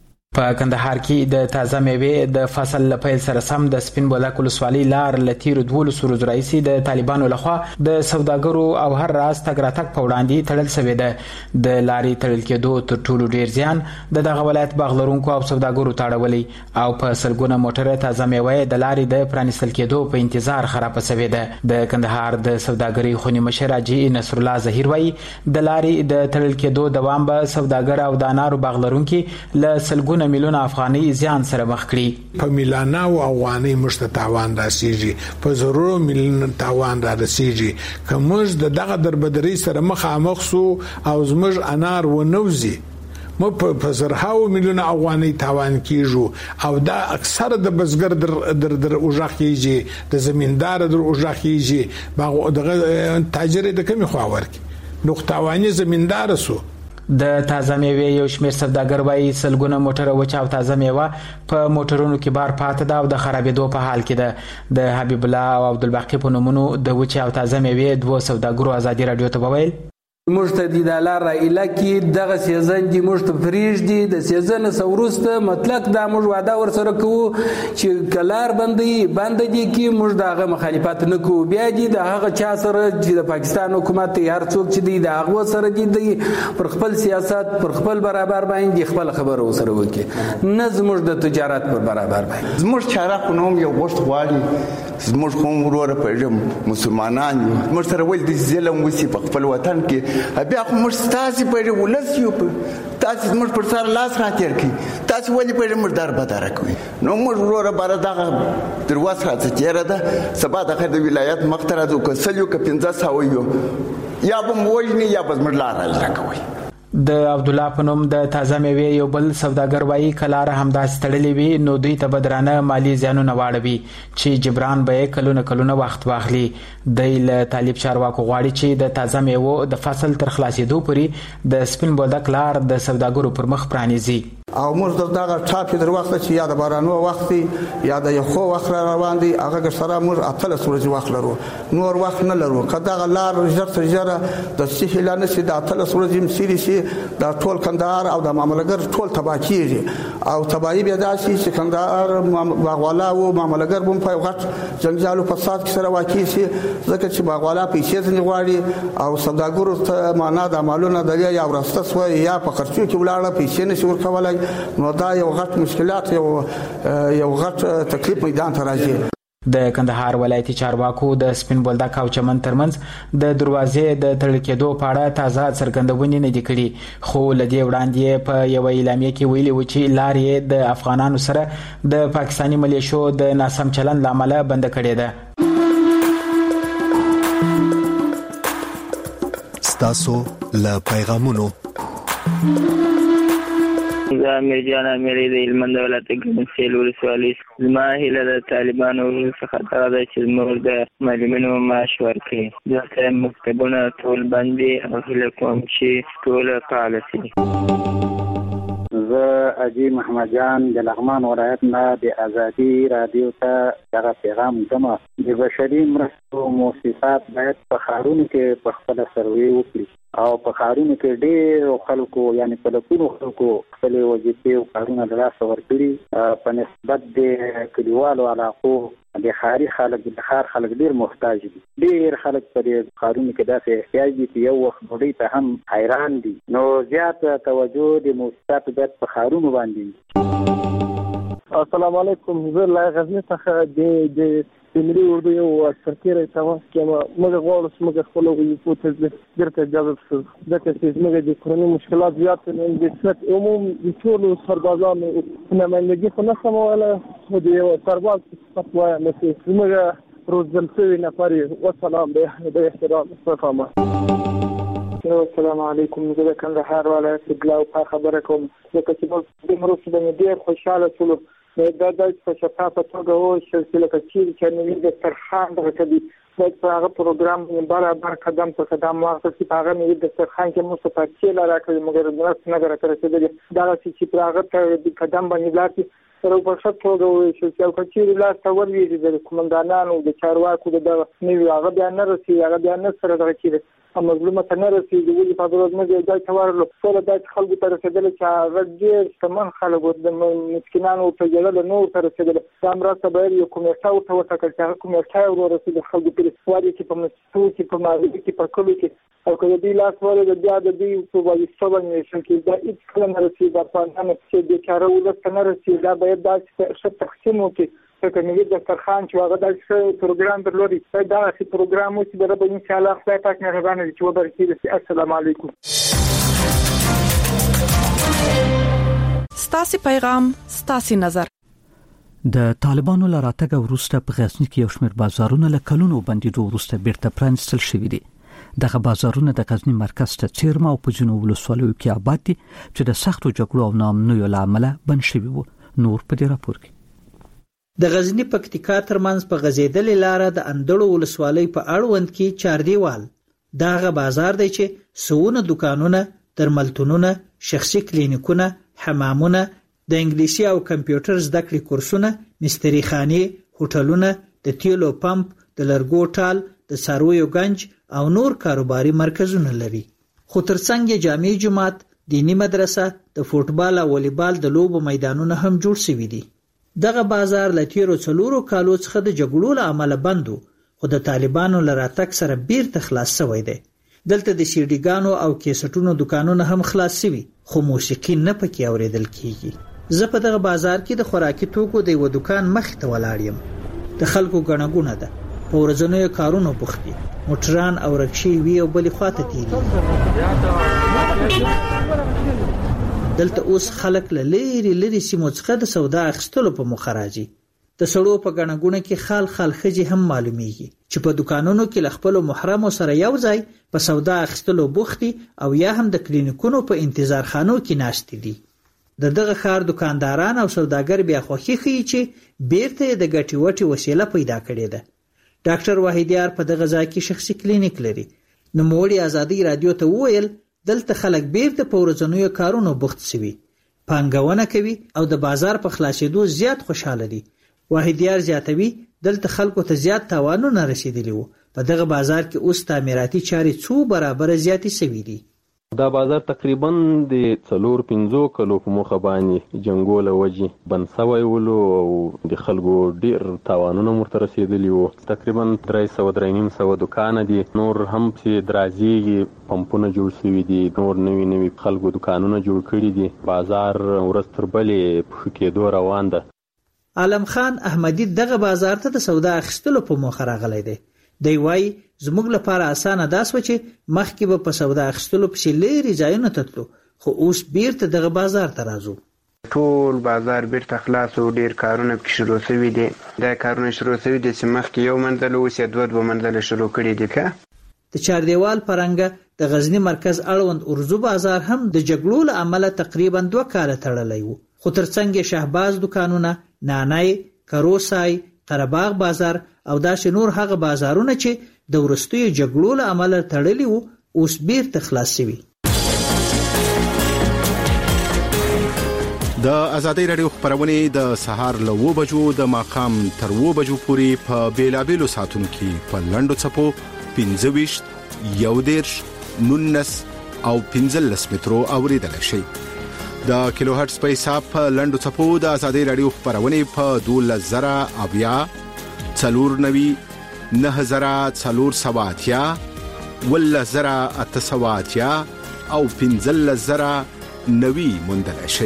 په کندهار کې د تازه میوې د فصل لپاره سره سم د سپین بولدک ولسوالۍ لار لتیر 12 ورځې راځي د طالبانو لخوا د سوداګرو او هر راز تګ راتګ په وړاندې تړل شوی ده. د لارې تړل کېدو تر ټولو ډیر زیان دغه ولایت باغلرونکو او سوداګرو تاړولي او په سلګونه موټر تازه میوې د لارې د پرانیستل کېدو په انتظار خراب شوی ده. د کندهار د سوداګرۍ خونی مشر حاجی نصر الله ظهیر وایي د لارې د تړل کېدو دوام به سوداګر او د انارو باغلرونکو له سلګونه میلیون افغاني زیان سره مخ کړي. په میلیونه افغاني مشت تاوان راسیږي، په زرو میلیون تاوان راسیږي. که موږ دغه دربدري سره مخامخ سو او زموږ انار ونوزي مو په زرهاو میلیون افغاني تاوان کیږي او دا اکثر د بزګر در اوجاخیږي، د زمیندار در اوجاخیږي، باغ دغه تاجر د کمی خواور کی نقطوانی زمیندار سو. د تازه میوې یو شمېر سوداګر وایي سلګونه موټر وچ او تازه میوه په موټرونو کې بار پاتې ده او د خرابېدو په حال کې ده. د حبیب الله او عبدالباقي په نومونو د وچ او تازه میوې دوه سوداګرو ازادي رادیو ته وویل موږ ته د دلار ایله کې دغه سیزن دی موږ ته فریج دی د سیزن سورسته مطلق دا موږ واده ور سره کوو چې کلار بند دي کې موږ دغه مخالفت نه کوو. بیا دی د هغه چا سره چې د پاکستان حکومت هر څوک چې دی د هغه سره دی پر خپل سیاست پر خپل برابر باندې خپل خبره وسره وکي، نه زموږ د تجارت پر برابر باندې. زموږ چاره قانون یو وخت غواړي زموږ قوم ورور په مسلمانان یو موږ سره ول د ظلم وسی په خپل وطن کې بیا خو موږ تاسو په ولس یو تاسو موږ پر سر لاس راځر کی تاسو ولې په موږ در بدره کوي نو موږ وروره بار دغه دروازه راځي چیرې ده سبا د خیر د ولایت مختره د کسلیو ک 1500 یو یا به موجنی یا به موږ لار راځي. د عبد الله پنوم د تازه میوې یو بل سوداګر وایي کلار همداس تړلې وي نو دوی ته بدرانه مالی زیانونه واړوي چې جبران به کلونه وخت واخلي. د طالب چارواکو غواړي چې د تازه میوې د فصل تر خلاصېدو پورې د سپین بولدک لار د سوداګرو پر مخ پرانیزي. او موږ دغه ټاپې در وخت چې یا د بارانو وخت یا د یو خو وخت روان دي هغه سره موږ اتل سورج وخت لرو نور وخت نه لرو. کدا لار ژر د سهیلانه سي د اتل سورج مسيري سي دا ټول کندهار او د معاملګر ټول تبا کیږي او تباہي بیا داسي چې کندهار باغوالا او معاملګر بم په غټ جنجالو فساد کې سره واقع شي ځکه چې باغوالا پیسې ځنی غواړي او سوداګرو ته معنا د مالونو د یا ورسته سو یا په خرچو کې ولاړه پیسې نشي ورکولای نو دا یو غټ مشکلات یو غټ تکلیف میدان ته راځي. د کندهار ولایتي چارواکو د سپین بولدک او چمن ترمنځ د دروازې د تړل کېدو په اړه تازه څرګندونې نه دي کړي خو لدې وړاندې په یو اعلامیه کې ویلي و چې لارې د افغانانو سره د پاکستاني ملیشو د ناسم چلند لامل بند کړي ده. ستاسو له پیغامونو دا میرجان امری د هلمند ولایت ګرمسیل ولسوالۍ زما هیله د طالبانو څخه دا ده چې زموږ د معلمینو معاش ورکړي دلته مکتبونه ټول بند دي او هیله کوم چې ټول فعال شي. زه اجي محمد جان د لغمان ولایت نه د ازادي رادیو ته دغه پیغام کوم. د بشري مرستو مؤسسات باید په ښارونو کې په خپل سروې وکړي او په ښارونو کې ډېر خلکو یعنی په لکونو خلکو خپل وظیفې او کارونه د لاسه ورکړي په نسبت د کلیوالو علاقو د ښاري خلک د ښار خلک ډېر محتاج دي. ډېر خلک په دې ښارونو کې داسې احتیاج دي چې یو وخت ډوډۍ ته هم حیران دي نو زیات توجه د مؤسساتو باید په ښارونو باندې. السلام علیکم زه له غزني څخه د ملي اردو یو سرتیری تماس کوم. موږ غواړو چې موږ خپل وظیفو ته بیرته جذب شو ځکه چې زموږ د کورنۍ مشکلات زیات دي. د صنعت عموم د ټولو سربازانو نمایندګي خو نه سم ویلی خو د یو سرباز صفت وایم چې زموږ روزل شوي نفر یې وسلام د احترام استفامه. السلام علیکم زه د کندهار ولایت ګلاو خبره کوم ځکه چې موږ د مرستو باندې ډېر خوشحاله شولو دا د په شفافه توګه وشول چې لکه چیرې چې نوي دسترخوان دغه کوي باید په هغه پروګرام برابر قدم په قدم واخیستل په هغه نوي دسترخوان کې موږ ته تفصیل راکړي مګر مرستې نه ده راته رسېدلې دغسې چې په هغه قدم باندې لاړ شي سره په ښه توګه وویشل شي او که چیرې لاس ته ولوېږي د قومندانانو د چارواکو د دغه نوي هغه بیا نه رسېږي هغه بیا نه سره دغه کېږي مظلومه ته نه رسېږي ولې په ورځ نه دی ځای ته ورغلو سوله داسې خلکو ته رسېدله چې هغه ډېر شتمن خلک وو د مسکینانو ورته جړله نه ورته رسېدله دا مرسته باید یو کمیټه ورته وټاکل چې هغه کمیټه یې ورسېږي خلکو پورې وارې چې په مستو کې په ماغلو کې په کلو کې او که د دوی لاس ورغله بیا د دوی په وظیفه باندې ویشل کېږي دا هېڅکله نه رسېږي افغانانو چې بېچاره ولس ته نه رسېږي دا باید داسې ښه تقسیم وکړي لکه نوید دسترخوان چې هغه داسې ښه پروګرام درلودی باید دغسې پروګرام وشي د رب انشاءالله خدای پاک مهربانه وي چې وبرکېږي. السلام علیکم. ستاسې پیغام ستاسې نظر. د طالبانو له راتګ وروسته په غزني کې یو شمېر بازارونه له کلونو بندېدو وروسته بیرته پرانیستل شوي دي. دغه بازارونه د غزنی مرکز ته چیرمه او په جنوب ولسوالیو کې آباد دي چې د سختو جګړو او ناامنیو له امله بند شوي وو. نور په دې راپور کې د غزنی پکتیکا ترمنځ په غزیدلې لاره د اندړو ولسوالۍ په اړوند کې چاردیوال دغه بازار دی چې سونه دکانونه، درملتونونه، شخصي کلینیکونه، حمامونه، د انګلیسي او کمپیوټر زده کړې کورسونه، مستری خانې، هوټلونه، د تیلو پمپ، د لرګو ټال، د څارویو گنج او نور کاروباري مرکزونه لري. خو ترڅنګ جامع جماعت، دینی مدرسه، د فوټبال او والیبال د لوبو میدانونه هم جوړ شوي دي. دغه بازار له تیرو 4 کالو څخه د جګړو له امله بند و، خو د طالبانو له راتګ سره بیرته خلاص شوی دی. دلته د سیډیګانو او کیسټونو دکانونه هم خلاص شوي، خو موسیقي نه پکې اوریدل کیږي. زه په دغه بازار کې د خوراکي توکو د یو دکان مخ ته ولاړ یم. د خلکو ګڼه ده، په ورځنیو کارونو بوخت دي، موټران او رکشې وی او بلې خواته تیري. دلته اوس خلک له لري سیمو څخه د سودا اخیستلو په مخه راځي. د سړو په ګڼه کې خال ښځې هم معلومیږي چې په دکانونو کې له خپلو محرمو سره یو ځای په سودا اخیستلو بوخت دي او یا هم د کلینیکونو په انتظار خانو کې ناست دي. د دغه ښار دکانداران او سوداګر بیا خوښي ښیي چې بیرته د ګټې وټې وسیله پیدا کړې ده. ډاکټر واحدیار په دغه ځای کې شخصي کلینیک لري. نوموړي ازادي رادیو ته وویل دلته خلک بیرته په ورځنیو کارونو بوخت شوي، پانګونه کوي او د بازار په خلاصېدو زیات خوشاله دي. واحدیار زیاتوي دلته خلکو ته زیات تاوانونه رسیدلی وو. په دغه بازار کې اوس تعمیراتي چارې څو برابر زیاتې شوي دي. دا بازار تقریبا د 4-5 کلو په مخه باندې جنګو له وجې بند شوی ولو او د خلکو ډیر تاوانونه ورته رسېدلي وو. تقریبا 300-350 دکانه دي، نور هم چې درازیږي، پمپونه جوړ شوي دي، نور نوي خلکو دکانونه جوړ کړي دي. بازار ورځ تر بلې په کېدو روان ده. عالم خان احمدی دغه بازار ته د سودا اخیستلو په موخه راغلی دی. دی وایي زموږ لپاره اسانه داس و چې مخکې به په سودا اخیستلو پسې لرې ځایونه تتلو، خو اوس بیرته دغه بازار ته راځو. ټول بازار بیرته خلاص او ډیر کارونه پکې شروع شوي دي. دا کارونه شروع شوي دي چې مخکې یو منزل اوس یې 2 منزله شروع کړي دي. د چاردیوال پرنګه د غزنی مرکز اړوند ارزو بازار هم د جګړو له امله تقریبا 2 کاله تړلی و، خو ترڅنګ شهباز دکانونه، نانای، کروسای، قرهباغ بازار او داسې نور هغه بازارونه چې د ورستیو جګړو له امله تړلي وو اوس بیرته خلاص شوي. د ازادۍ راډیو خبرونه د سهار له 9 بجو د ماښام تر 9 بجو پورې په بیلابیلو ساعتونو کې په لنډو څپو 25 11 19 او 15 مترو اوریدل شي. د کیلو هرتز په حساب په لنډو څپو د ازادۍ راډیو خبرونه په 12000 490 9480 10880 او 15090 موندل شي.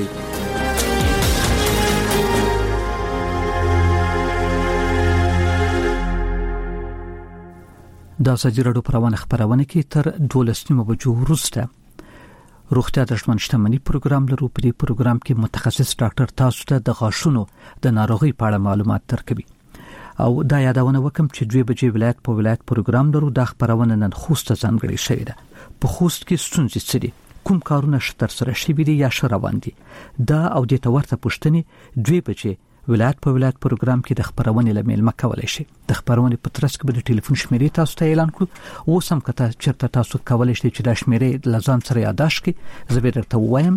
د سجرادو پروانه خبرونه کې تر 12 بجو وروسته روغتیا د ژوند شتمنۍ پروګرام لرو. په دې پروګرام کې متخصص ډاکټر تاسو ته د غاښونو د ناروغي په اړه معلومات درکوي. او دا یادونه وکم چې 2 بجې ولایت په ولایت پروګرام لرو. د خبرونه نن خوست ځانګړي شوی ده. په خوست کې ستونزې څه دي، کوم کارونه شتر سره شوي دي یا روان دي، دا او د تورته پښتنې 2 بجې ولایت په ولایت پروګرام کې د خبرونې لمل مکولای شي. د خبرونې په ترڅ کې به د ټلیفون شمیرې تاسو ته اعلان کړو. اوس هم کته چرته تاسو کولای شئ چې د شمیرې لازم سره یاداښت کړئ. زه به درته وایم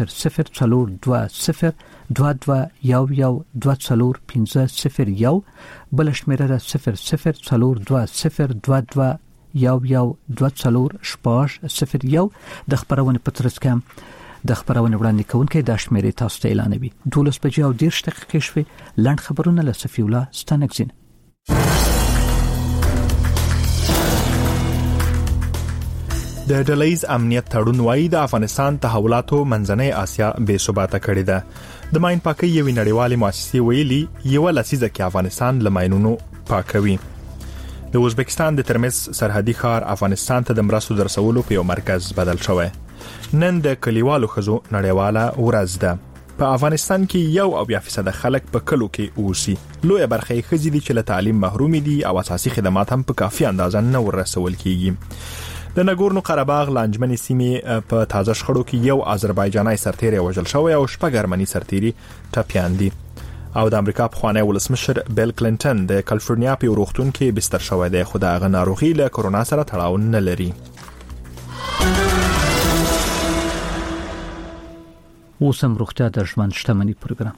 0042221122401501 بل شمیره ده 004222112040 د خبرونې په ترڅ کې د خبرونې وړاندې کوونکې د شمیرې تاسو ته اعلانوي. 12:10 دقیقې شوي. لنډ خبرونه له صفی الله ستانکزین. د ډله‌ییز امنیت تړون وايي د افغانستان تحولاتو منځنۍ آسیا بې ثباته کړې ده. د ماین پاکي یوې نړیوالې مؤسسې ویلي یو لسیزه کې افغانستان له ماینونو پاکوي. د ازبکستان د ترمز سرحدي ښار افغانستان ته د مرستو درسولو په یو مرکز بدل شوی. نن د کلیوالو ښځو نړیواله ورځ ده. په افغانستان کې 1% خلک په کلو کې اوسي. لوی برخه ښځې دي چې له تعلیم محروم دي او اساسي خدمات هم په کافي اندازه نه ورسول کیږي. د نګورنو قرهباغ لانجمنې سیمې په تازه شخړو کې یو آذربایجاني سرتیری وژل شوی او شپږ ارمني سرتیري ټپیان دي. او د امریکا پخوانی ولسمشر بیل کلینټن د کالیفورنیا په روغتون کې بستر شوی دی خو د هغه ناروغي له کرونا سره تړاو نه لري. اوسم روغتیا د ژوند شتمنۍ پروګرام.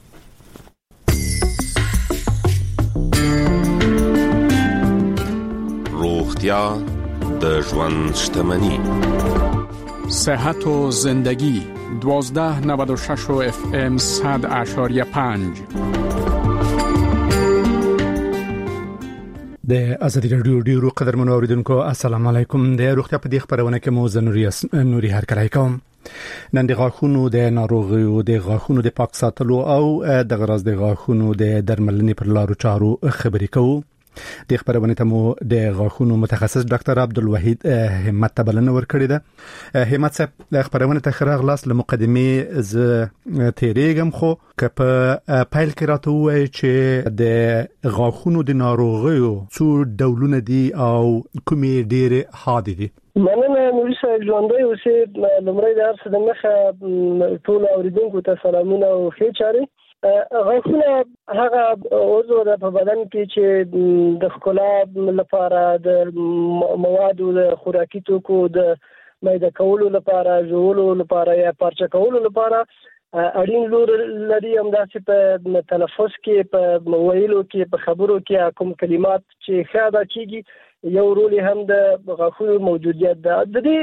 روغتیا د ژوند شتمنۍ. صحت و زندگی 1296 FM 100.5. د ازادي رادیو ډیرو قدرمنو اوریدونکو السلام علیکم. د روغتیا په دې خبرونه کې مو نوري هرکلی کوم. نن د غاښونو د ناروغیو د غاښونو د پاک ساتلو او د غراز د غاښونو د درملنې پر لارو چارو خبرې کوو. د خبرونه ته مو د غاښونو متخصص ډاکټر عبدالوحید همت تبلنه ورکړی ده. همت صاحب د خبرونه ته خراغ لاس له مقدمه ز تیریګم خو که په پایل کې راته وایي چې د غاښونو د ناروغیو څو ډولونه دي او کومې ډېرې حادثې دي. مننه نوري صاحب ژوندۍ اوسې. لومړی د هر څه د مخه ټول اوریدونکو ته سلامونه او ښې چارې. غاښونه هغه عضو ده په بدن کې چې د ښکلا لپاره د موادو د خوراکي توکو د میده کولو لپاره ژوولو لپاره یا پارچه کولو لپاره اړین رول لري. همداسې په تنفس کې په ویلو کې په خبرو کې کوم کلمات چې ښه ادا کیږي یو رول هم د غاښونو موجودیت ده. د دې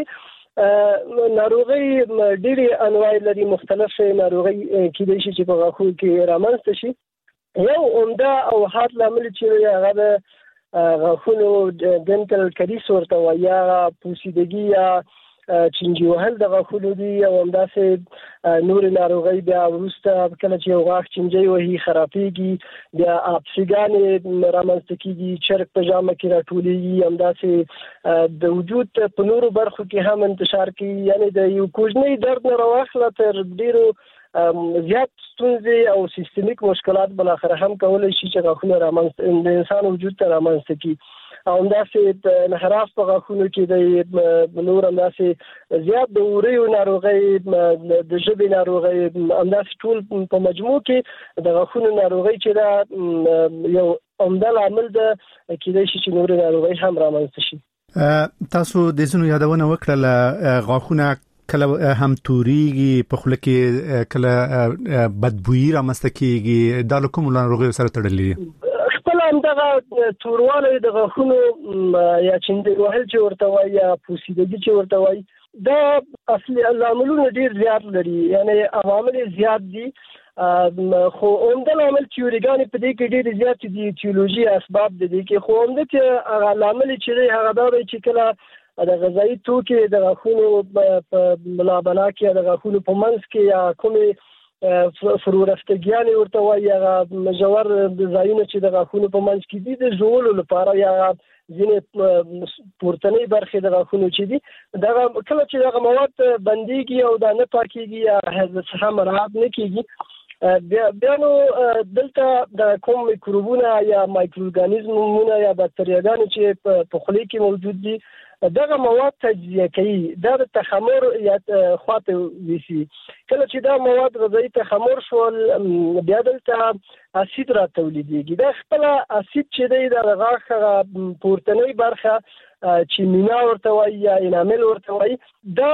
ناروغي ډېری انواع لري. مختلف ناروغي کېدای شي چې په غاښونو کې رامنځته شي. یو عمده او حاد لامل چې هغه د غاښونو ډنټل کریس ورته وایي یا پوسیدګي یا چینجی وهل د غاښونو دي. او همداسې نور ناروغي بیا وروسته کله چې یو غاښ چینجی وهي خرابېږي بیا اپسیګانې رامنځته کېږي، چرګ په ژامه کې راټولېږي، همداسې د وجود په نورو برخو کې هم انتشار کوي. یعنې د یو کوچنی درد نه راواخله تر ډېرو زیات ستونزې او سیستمیک مشکلات بلاخره هم کولی شي چې غاښونه د انسان وجود ته رامنځته کړي. او همداسې انحراف په غاښونو کې د نور همداسې زیات د وریو ناروغۍ، د ژبې ناروغۍ، همداسې ټول په مجموع کې د غاښونو ناروغۍ چې دا یو عمده لامل ده کېدای شي چې نور ناروغۍ هم رامنځته شي. تاسو د ځینو یادونه وکړله غاښونه کله هم توریږي، په خوله کې کله بدبویي رامنځته کېږي، دا له کومو ناروغیو سره تړلي دي؟ دغه توروالی د غاښونو یا چینجی وهل چې ورته وایي یا پوسیدګي چې ورته وایي دا اصلي لاملونه ډېر زیات لري. یعنی عوامل زیات دي خو عمده لامل تیوریګانې په دې کې ډېر زیات دي، تیولوژي اسباب د دې کې. خو عمده چې هغه لامل چې دی هغه دا دی چې کله د غذایي توکي د غاښونو په ملابنا کې د غاښونو په منځ کې یا کومې فرورفتګیانې ورته وایي هغه مجور ځایونه چې د غاښونو په منځ کې دي د ژوولو لپاره یا ځینې پورتنۍ برخې د غاښونو چې دي دغه کله چې دغه مواد بندېږي او دا نه پاکېږي یا څخه مراعات نه کېږي بیا نو دلته د کوم میکروبونه یا مایکرو ارګانیزمونه یا باکتریاګانې چې په خولې کې موجود دي دغه مواد تجزیه کوي دا د تخمر یا خواته ویسي کله چې دا مواد غذایی تخمر شول بیا دلته اسید را تولیدېږي دا خپل اسید چې دی د غاښه پورتنۍ برخه چې مینا ورته وایي یا انامل ورته وایي دا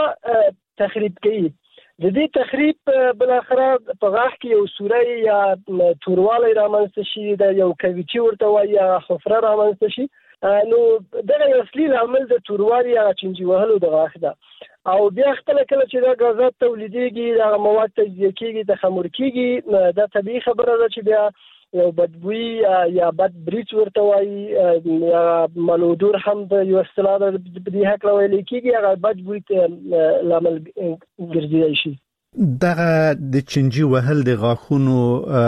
تخریب کوي د دې تخریب بل اخره په غاښ کې یو سوري یا توروالی رامنځته شي د یو کویچي ورته وایي یا حفره رامنځته شي نو دغه اصلي عامل د توروالي یا چنجي وهلو د غاښ ده او بیا خپل کله چې دا غازات تولیدېږي دا مواد تجزیه کېږي تخمر کېږي دا طبيعي خبره ده چې بیا یو بدبوی یا بد بریچ ورته وایي یا ملودور هم د یو اصطلاح د دې حق ویل کېږي هغه بدبوی ته لامل ګرځي شي دغه د چنجي وهل د غاښونو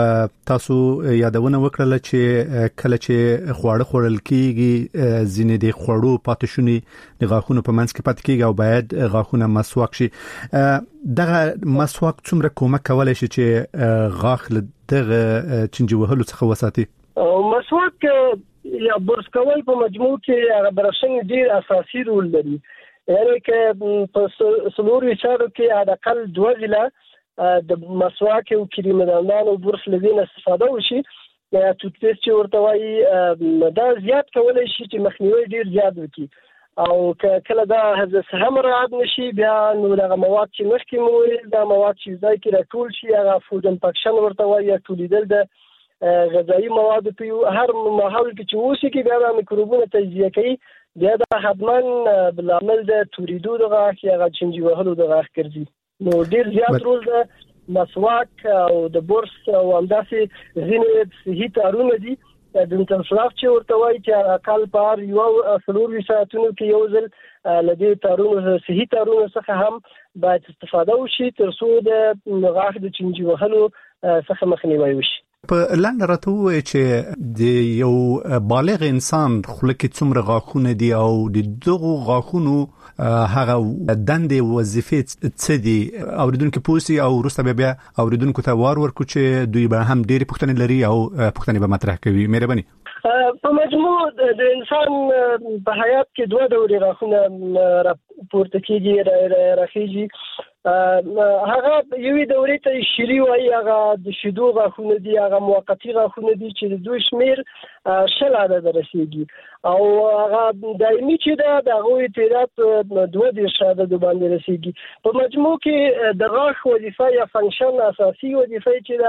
تاسو یادونه وکړه چې کله چې خواړه خورل کیږي ځینې د خوړو پاتې شونی د غاښونو په منځ کې پاتې کیږي او باید غاښونه مسواک شي دغه مسواک څومره کومک کولای شي چې غاښ له دغه چنجي وهلو څخه وساتي مسواک یا برس کول په مجموع کې هغه برشنګ ډیر اساسي رول لري یعنی که په سلور وشارو کې حداقل 2 ځله د مسواک او کریم دندان او برس لذین استفاده وشي یا ټوتپیسټ چې ورته وایي دا زیات کولای شي چې مخنیوي ډیر زیات وکړي او کله دا حفظ هم رعایت نشي بیا نو دغه مواد چې مخکې مو دا مواد چې ځای کې راټول شي هغه فود انفکشن ورته وایي یا تولیدل د غذایی مواد په هر ماحول کې چې اوسي کې بیا د میکروبونو تجزیه کوي بیا دا حتماً بالعمل د توریدو د غاښ یا چنجي وهلو د غاښ ګرځي نو ډیر زیات رول د مسواک او د برس او همداسې ځینې صحي تارونه دي د انتنسلاف چې ورته وایي چې اقل په یو سلور ساعتونو کې یو ځل لدی تارونه صحي تارونه څخه هم باید استفاده وشي تر څو د غاښ د چنجي وهلو څخه مخنیوي وشي په لاندې راته وایي چې د یو بالغ انسان خوله کې څومره غاښونه دي او د دغو غاښونو هغه دندې وظیفې څه دي اوریدونکو پوسی او وروسته بیا اوریدونکو ته ورکو چې دوی به هم ډېری پوښتنې لري او پوښتنې به مطرح کوي مهرباني په مجموع د انسان په حیات کې 2 ډول غاښونه پورته کېږي راخیږي هغه یوې دورې ته شری وایي هغه د شیدو غاښونه دي هغه موقتی غاښونه دي چې د دوی شمیر 60 عدد رسیږي او هغه دایمي چې دا د هغوی تعداد 2 عدد باندې رسیږي په مجموع کې د غاښ وظیفه یا فنکشن اساسي وظیفه چې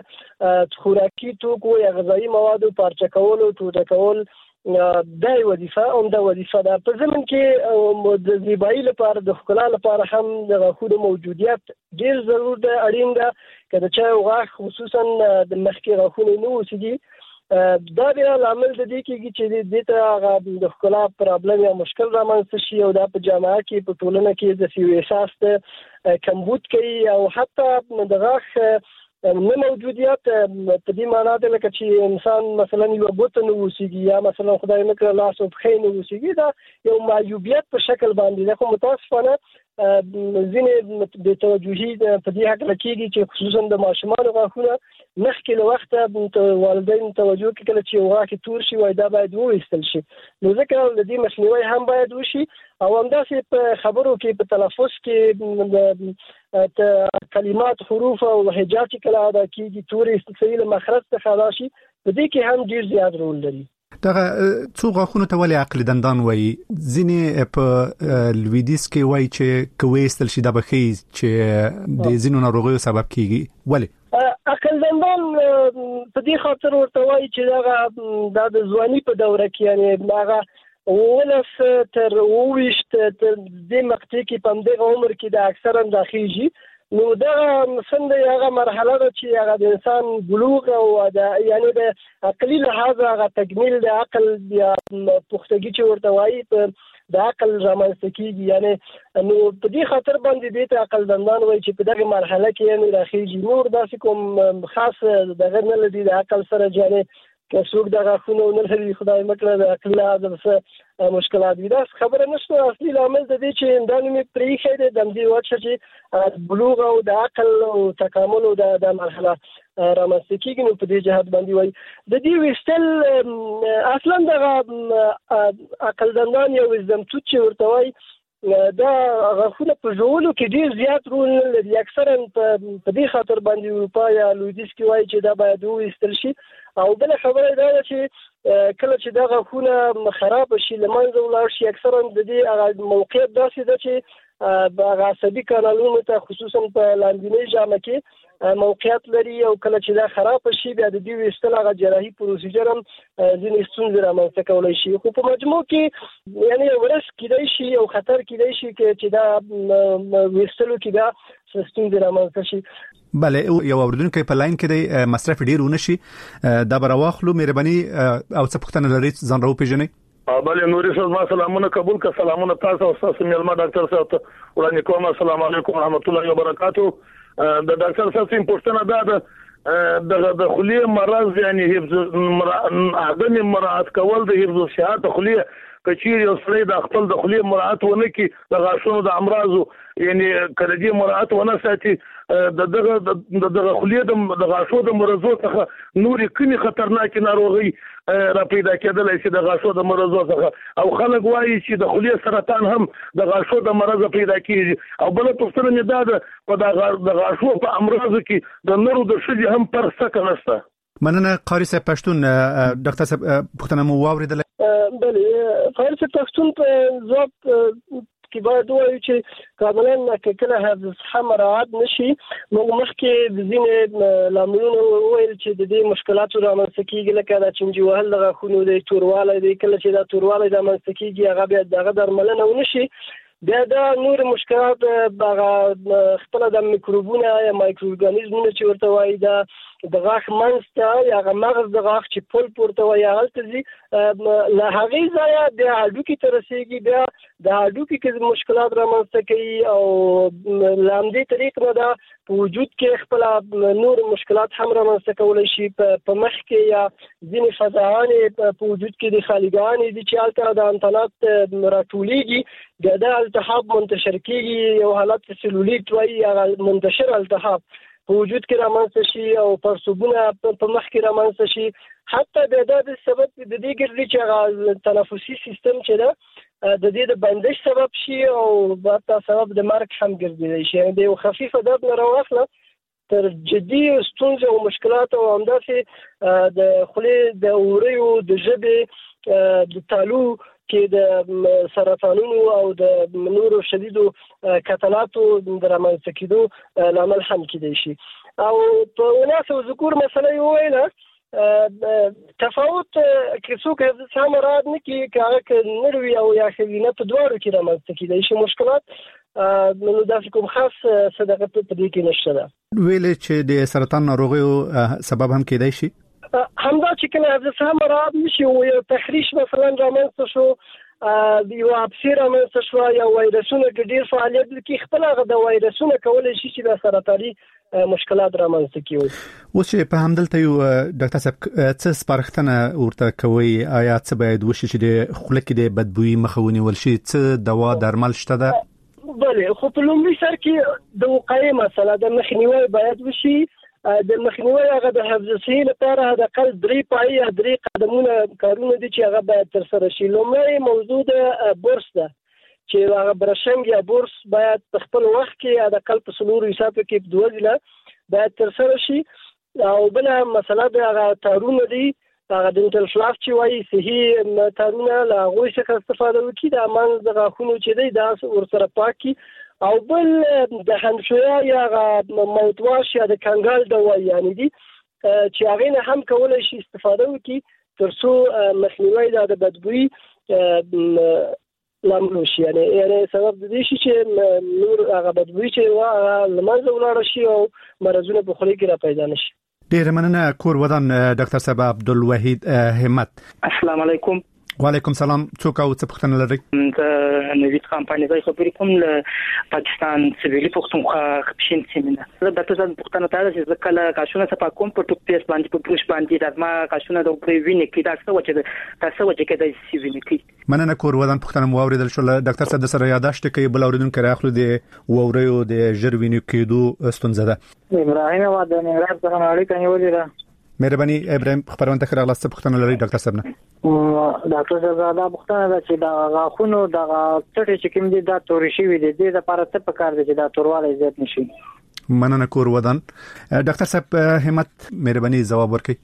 د خوراکي توکو یا غذایی موادو پارچه کول او ټوټه کول دا وظیفه هم دا وظیفه ده په زمين کې د زیبایي لپاره د ښکلا لپاره هم د غاښونو موجودیت ډیر ضرور ده اړین ده کله چې غاښ خصوصا د مخکې غاښونه نو وسیږي دا بیا عامل د دې کېږي چې د ته د ښکلا پرابلم یا مشکل رامنځته شي او دا په جامعه کې په ټولنه کې د سیو احساس ته کمبود کوي او حتی د غاښ نه موجودیت په دې معنی ده لکه چې انسان مثلا یو بوت نه وسیږي یا مثلا خدای نه کړه لاس او پښې نه وسیږي دا یو معیوبیت په شکل باندې ده خو متاسفانه ځینې د توجهي په دې حق لکېږي چې خصوصا د ماشومان غاښونه مخکې له وخته والدین توجه کوي کله چې غاښ تور شي وای دا باید وایستل شي نو ځکه د دې مخنیوي هم باید وشي او همداسې په خبرو کې په تلفظ کې د کلمات حروف او لهجات کله ادا کیږي تورې صحیح مخرج څخه راشي په دې کې هم ډیر زیات رول لري دغه څو غاښونه ته ولې عقل دندان وایي ځینې په لویدیس کې وایي چې کویستل شي د بخي چې د ځینو ناروغیو سبب کیږي ولې عقل دندان په دې خاطر ورته وایي چې د ځواني په دوره کې یعنی هغه ولس تر 20 تر دې مقطع کې په دغه عمر کې د اکثرا داخلي نو دا څنګه هغه مرحله ده چې هغه د انسان بلوغ او د یعنی د عقلي لحاظ هغه تکمیل د عقل یا پختګي چې ورته وایي په د عقل رامنځته کیږي یعنی نو په دې خاطر باندې د عقل دندان وایي چې په دغه مرحله کې یعنی راخیږي نور داسې کوم خاص دغه نه لدی د عقل سره یعنی که څوک د غاښونو نه لري خدای مکړه د عقل څه مشکلات دي. دا خبره نشته. اصلي لامل د دې چې دا نومې پرېښی دی د همدې وجه چې بلوغ او د عقل او تکامل او د مرحله رامنځته کېږي. نو په دې جهت باندې وایي د دې ویشتل اصلا دغه عقل دندان یا وزدم توت چې ورته وایي دا غاښونه په ژولو کې ډېر زیات رول نه لري. اکثرا په دې خاطر باندې اروپا یا لویدیځ کې وایي چې دا باید وویستل شي. او بله خبره دا ده چې کله چې دا غاښونه خراب شي له منځه ولاړ شي اکثرا د دې موقعیت داسې ده چې هغه عصبي کانالونو ته خصوصا په لاندنۍ ژامه کې موقعیت لري او کله چې دا خراب شي بیا د دې ویستل هغه جراحي پروسیجر هم ځینې ستونزې رامنځته کولی شي. خو په مجموع کې یعنی یو رسک کیدای شي او خطر کیدای شي چې دا ویستلو کې دا ستونزې رامنځته شي. بله یو اوریدونکو په لاین کې د مصرف ډیر ونه شي دا براواخلو مهرباني او څه پوښتنه لري ځان راو پیژنئ. بله نوري صاحب ما سلامونه قبول کا سلامونه تاسو او تاسو مېلمه ډاکټر صاحب ته وړاندې کوم. السلام علیکم ورحمت الله وبرکاتو. د ډاکټر صاحب څخه پوښتنه ده د خلیه مرض یعنی حفظ عدم مراعات کول د حفظ صحت خلیه کچیر یو سړی د خپل د خلیه مراعات ونه کی د غاښونو د امراضو یعنی کله دې مراعات ونه ساتي د دغه خلیه د غاښو د مرزو څخه نورې کومې خطرناکې ناروغي را پیدا کېدلی شي د غاښو د مرزو څخه او خلک وایي چې د خلیه سرطان هم د غاښو د مرض پیدا کیږي. او بله پوښتنه مې دا ده په د غاښو په امراضو کې د نرو د ښځې هم فرق څه نشته. مننه قاری صاحب پښتون. ډاکټر صاحب پوښتنه مو واوریدله؟ بله قاری صاحب پښتون په ځواب کې باید وایو چې کاملا کله حفظ صحه مراعات نشي موږ مخکې د ځینې لاملونو وویل چې د دې مشکلاتو رامنځته کېږي لکه د چنجي وهل د غاښونو د توروالی دی. کله چې دا توروالی رامنځته کېږي هغه بیا دغه درملنه ونشي بیا دا نور مشکلات هغه خپل د میکروبونه یا مایکرو ارګانیزمونه چې ورته وایي دا د غاښ منځ ته یا هغه مغز د غاښ چې پل پورته وایي هلته ځي له هغې ځایه بیا هډوکي ته رسېږي بیا د هډوکي کې مشکلات رامنځته کوي او له همدې طریق نه دا په وجود کې خپله نور مشکلات هم رامنځته کولی شي. په مخ کې یا ځینې فضاګانې په وجود کې د خالیګانې دي چې هلته د انتانات راټولیږي بیا دا التهاب منتشر کېږي. یو حالت سلولیت وایي هغه منتشر التهاب په وجود کې رامنځته شي او پړسوبونه په مخ کې رامنځته شي. حتی بیا دا د سبب د دې ګرځي چې هغه تنفسي سیستم چې ده د دې د بندش سبب شي او حتی سبب د مرګ هم ګرځېدلی شي. د یو خفیفه درد نه راواخله تر جدي ستونزې او مشکلات او همداسې د خولې د وریو د ژبې د تالو کې د سرطانونو او د نورو شدیدو کتلاتو د رامنځته کېدو لامل هم کېدای شي. او په اناث او ذکور مسله یې وویله تفاوت که څوک حفظ صحه مراعات نه کړي که هغه که نر وي او یا ښځینه په دواړو کې رامنځته کېدای شي مشکلات. نو داسې کوم خاص صدقه په دې کې نشته ده. ویلې چې د سرطان ناروغیو سبب هم کېدای شي همدا چې کله حفظ صحه مراعات نشي او یو تخریش مثلا رامنځته شو یو اپسی رامنځته شو یا وایرسونه کې ډېر فعالیت لکه خپل هغه د وایرسونه کولی شي چې د سرطاني مشکلات رامنځته کیږي. اوس چې په همدلته یو ډاکټر صاحب څه سپارښتنه ورته کوي آیا څه باید وشي چې د خوله کې د بدبویي مخه ونیول شي څه دوا درمل شته ده؟ بله خو په لومړي سر کې د وقایې مسله د مخنیوي باید وشي. د مخنیوي هغه د حفظ صحي لپاره حداقل 3 پایې یا 3 قدمونه کارونه دي چې هغه باید ترسره شي. لومړی موضوع د بورس ده چې هغه برشنګ یا بورس باید په خپل وخت کې حداقل په 4 حساب کې 2 ځله باید ترسره شي. او بله مسله د هغه تارونه دي هغه ډنټل فلاس چې وایي صحي تارونه له هغوی څخه استفاده وکړي د منځ د غاښونو چې دی دا ورسره پاک کړي. او بل د هنشویا یا موت واش یا د کنګال دوا یعنی دي چې هغه نه هم کولای شي استفاده وکړي ترڅو مخنیوي د بدبویي لامل شي. یعنی سبب د دې شي چې نور هغه بدبویي چې لمنځه ولاړ شي او مرزونه په خوله کې را پیدا نشي. ډیر مننه کور ودان ډاکټر صاحب عبدالوحید همت. السلام علیکم. وعلیکم سلام. څوک او څه پوښتنه لرئ؟ د نوید کمپانۍ ځای خبرې کوم له پاکستان سویلي پښتونخوا خپشین سیمینه. د تاسو پوښتنه ته چې کله کاشونه صفه کوم په ټوپ پیس باندې په پروش باندې د ما کاشونه د وینې کې تاسو وجه کې د سیوینې کې مننه. کور ودان پښتنه مو اوریدل شو. ډاکټر صاحب د سره یاداشت کوي بل اوریدونکو راخلو د ووريو د ژر وینې کېدو ستونزه ده. ابراهیم و د نګران څخه اړیکه نیولې ده. مهرباني ابراهیم خبرونه ته راغله څه پوښتنه لري ډاکټر صاحب نه؟ ډاکټر صاحب دا پوښتنه ده چې دا غاښونو د ټټې چې کوم دي دا تورې شوی دي د لپاره څه پکار دي چې دا توروالی زیات نشي؟ مننه کور ودان. ډاکټر صاحب همت مهرباني جواب ورکړئ.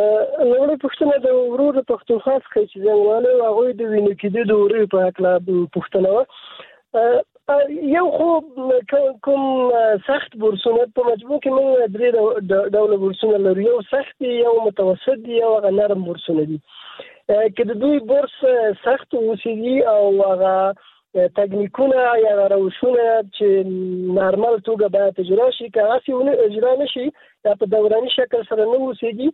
نو پوښتنه د ورور پښتونخوا څخه چې څنګه هغه د وینې کېدو د ورور په اړه پوښتنه و. یو خو کوم سخت بورسونه په مجموع کې موږ درې ډول بورسونه لرو. یو سخت یو متوسط دی او هغه نرم بورسونه دي. که د دوی بورس سخت اوسېږي او هغه تکنیکونه یا روشونه چې نارمل توګه باید اجرا شي که هسې اجرا نشي یا په دوراني شکل سره نه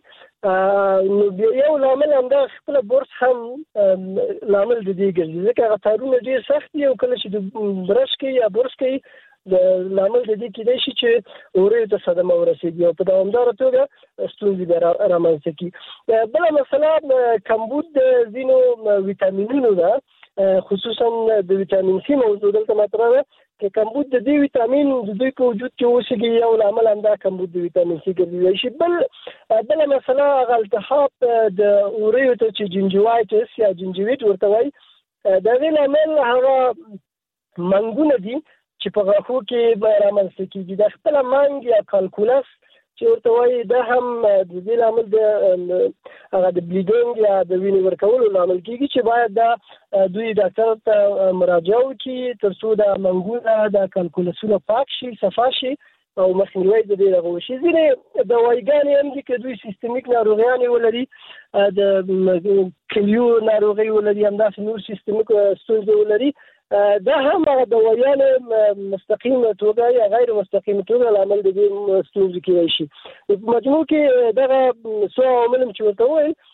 اوسېږي نو یو لامل همدا خپل بورس هم لامل د دې ګرځي ځکه هغه تارونه ډېر سخت دي او کله چې د برش کوي یا بورس کوي د لامل د دې کېدای شي چې اورې ته صدمه ورسېږي او په دوامداره توګه ستونزې به رامنځته کړي. بله مسله کمبود د ځینو ویټامینونو ده خصوصا د ویټامین سی موضوع دلته مطرح ده چې کمبود د دې ویټامین د دوی په وجود کې اوسېږي یو لامل همدا کمبود د ویټامین سی ګرځېدای شي. بله مسله هغه التهاب د اورې ته چې جنجوایټس یا جنجویټ ورته وایي د هغې لامل هغه منګونه دي چې په غاښو کې رامنځته کېږي. د خپله منګ یا کالکولس چې ورته وایي دا هم د دې لامل د هغه د بلیډینګ یا د وینې ورکولو لامل کېږي چې باید دا دوی ډاکټر ته مراجعه وکړي تر څو د منګونه د کالکولسونه پاک شي صفا شي او مخنیوی د دې دغه وشي. ځینې دوايګانې هم دي که دوی سیستمیک ناروغیانې ولري د کلیو ناروغي ولري همداسې نور سیستمیک ستونزې ولري دا هم هغه دوايانې مستقیمه توګه یا غیر مستقیمه توګه لامل د دې ستونزې کېدای شي. په مجموع کې دغه څو عوامل چې ورته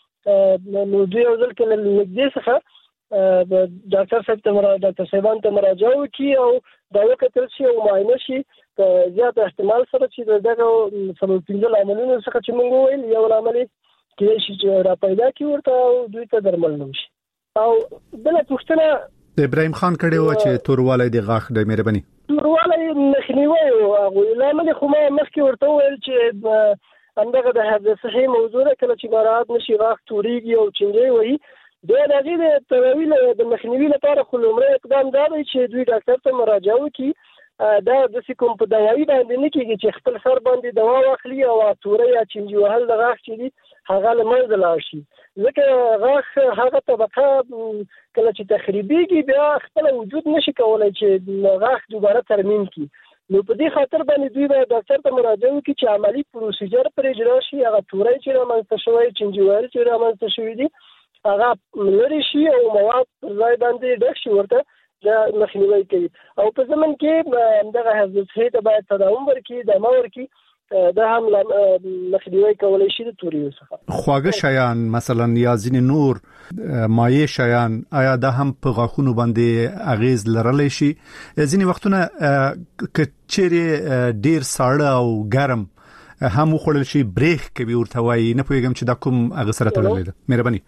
وویل نو دوی یو ځل کې له نږدې څخه ډاکټر صاحب ته ډاکټر صاحبان ته مراجعه وکړي او دا وکتل شي او معاینه شي په زیات احتمال سره چې دغه څلور پنځه لاملونو څخه چې موږ وویل یو لامل کېدای شي چې را پیدا کړي ورته او دوی ته درمل نه وشي. او بله پوښتنه ابراهیم خان کړي و چې توروالی د غاښ د مهرباني توروالی مخنیوي او هغه لامل خو ما مخکې ورته وویل چې همدغه د حفظ صحي موضوع کله چې مراعات نشي غاښ تورېږي او چینجي وایي د هغې د تداوي د مخنیوي لپاره خو لومړی اقدام دا دی چې دوی ډاکټر ته مراجعه وکړي. دا داسې کوم په دوايي باندې نه کېږي چې خپل سر باندې دوا واخلي او توره یا چینجي وهل د غاښ چې دي هغه له منځه لاړ شي ځکه غاښ هغه طبقه کله چې تخریبېږي بیا خپل وجود نشي کولی چې غاښ دوباره ترمیم کړي. نو په دې خاطر باندې دوی به ډاکټر ته مراجعه وکړي چې عملي پروسیجر پرې اجرا شي هغه توری چې رامنځته شوی چینجي وهل چې رامنځته شوي دي هغه لرې شي او مواد پر ځای باندې ډک شي ورته د مخنیوي کوي. او په زمن کې دغه حفظ صحي ته باید تداوم ورکړي دمه ورکړي دا هم مخنیوي کولی شي د توریو څخه. خواږه شیان مثلا یا ځینې نور مایع شیان آیا دا هم په غاښونو باندې اغیز لرلی شي؟ ځینې وختونه که چیرې ډیر ساړه او ګرم هم وخوړل شي بریخ کوي ورته وایي نه پوهېږم چې دا کوم هغه سره تړلی ده. مهرباني.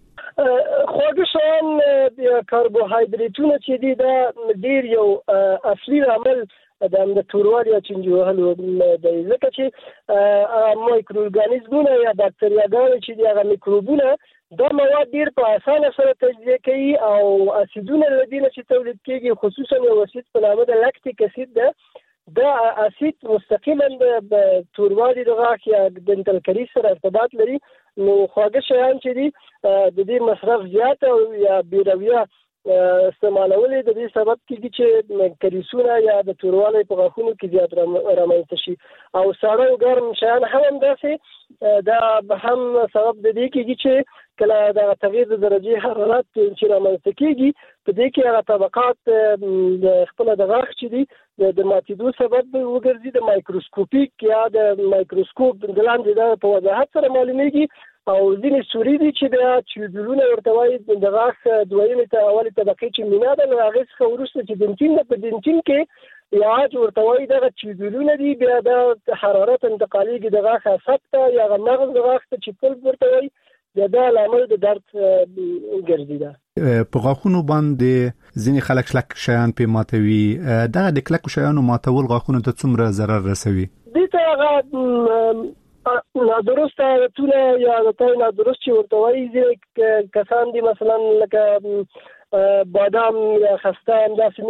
خواږه شیان کاربوهایدریټونه چې دي دا ډیر یو اصلي عامل د توروالي یا چینجي وهلو دی ځکه چې مایکرو ارګانیزمونه یا باکتریاګانې چې دي هغه میکروبونه دا مواد ډیر په اسانه سره تجزیه کوي او اسیدونه له دې نه چې تولید کېږي خصوصا یو اسید په نامه د لاکتیک اسید ده دا اسید مستقیما د توروالي د غاښ یا دنتل کریز سره ارتباط لري. نو خواږه شیان چې دي د دې مصرف زیات او یا بیرویه استعمالولې د دې سبب کېږي چې کریسونه یا د توروالي په غاښونو کې زیات رامنځته شي. او ساړه او ګرم شیان هم همداسې دا هم سبب د دې کېږي چې کله د تغییر د درجې حرارت چې رامنځته کېږي په دې کې هغه طبقات د خپل د غاښ چې دي د ماتېدو سبب وګرځي. د مایکروسکوپیک یا د مایکروسکوپ د لاندې دا په وضاحت سره معلومیږي او ځینې سوري دي چې د چیوبلونه ورته وایي د غاښ دویمه ته اولي طبقه چې مینا ده، هغه څخه وروسته چې دنټین په دنټین کې یاج ورته وایي دغه چیوبلونه دي، بیا د حرارت انتقالېږي د غاښ عصب ته یا مغز د غاښ ته چې پل ورته وایي دا لامل د درد ګرځي. ده په غاښونو باندې ځینې خلک کلک شیان په ماتوي، دغه د کلک شیانو ماتول غاښونو ته څومره ضرر رسوي؟ دې ته هغه نادرست عادتونه یا عادتونه نادرست چې ورته وایي ځینې کسان دي مثلا لکه بادام یا خسته همداسې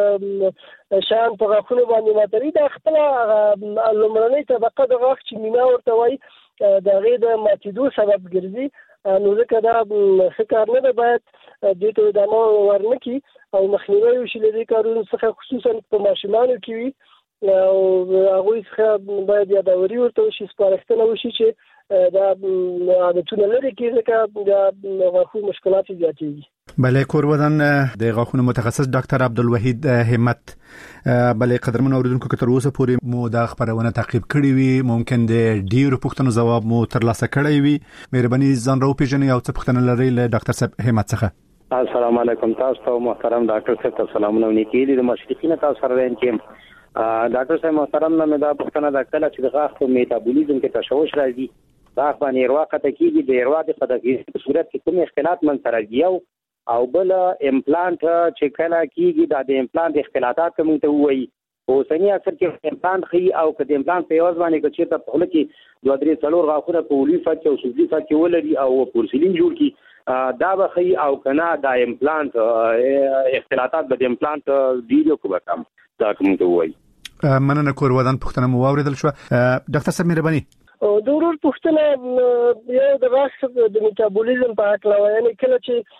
نور شیان په غاښونو باندې ماتوي. دا خپله لومړنۍ طبقه د غاښ چې مینا ورته وایي د هغې د ماتېدو سبب ګرځي، نو ځکه دا ښه کار نه ده، باید دې ته ادامه ورنه کړي او مخنیوی وشي له دې کارونو څخه، خصوصا په ماشومانو کې وي او هغوی څخه باید یاداوري ورته وشي، سپارښتنه وشي چې دا عادتونه لرې کړي ځکه د غاښونو مشکلات زیاتېږي. بله کورودن د غاښونو متخصص ډاکټر عبدالوحید همت. بله قدرمن اوریدونکو که تر اوسه پورې مو دا خبرونه تعقیب کړې وي، ممکن د ډیرو پوښتنو ځواب مو ترلاسه کړی وي، مهرباني ځان راوپېژنئ او څه پوښتنه لرئ له ډاکټر صاحب همت څخه. السلام علیکم، تاسو ته محترم ډاکټر صاحب ته سلامونه ونیکي دي. د مشرقین تاسو سره وایم چې ډاکټر صاحب محترم نه دا پوښتنه دا کله چې د غاښ په میټابولیزم کې تشوش راځي، غاښ باندې اروا قطع کیږي، د اروا د قطع کیدو په صورت کې کوم اختلاط منځته راځي او بل امپلانت چې کله کیږي د امپلانت اختلاطات کوم ته وایي اوسنی اکثر کې امپلانت خي او که د امپلانت په یوز باندې چې ته په خله کې 2-3 غاښونه په ولي فک او سوزي فک ولري او پورسلین جوړ کی دا به خي او کنا د امپلانت اختلاطات به د امپلانت دیو کو کم دا کوم ته وایي. مننه کورودن پوښتنه مو واوریدل شو. ډاکټر صاحب مهرباني د ورور پوښتنه یو د غاښ د میټابولیزم په اړه وایي، یعنی کله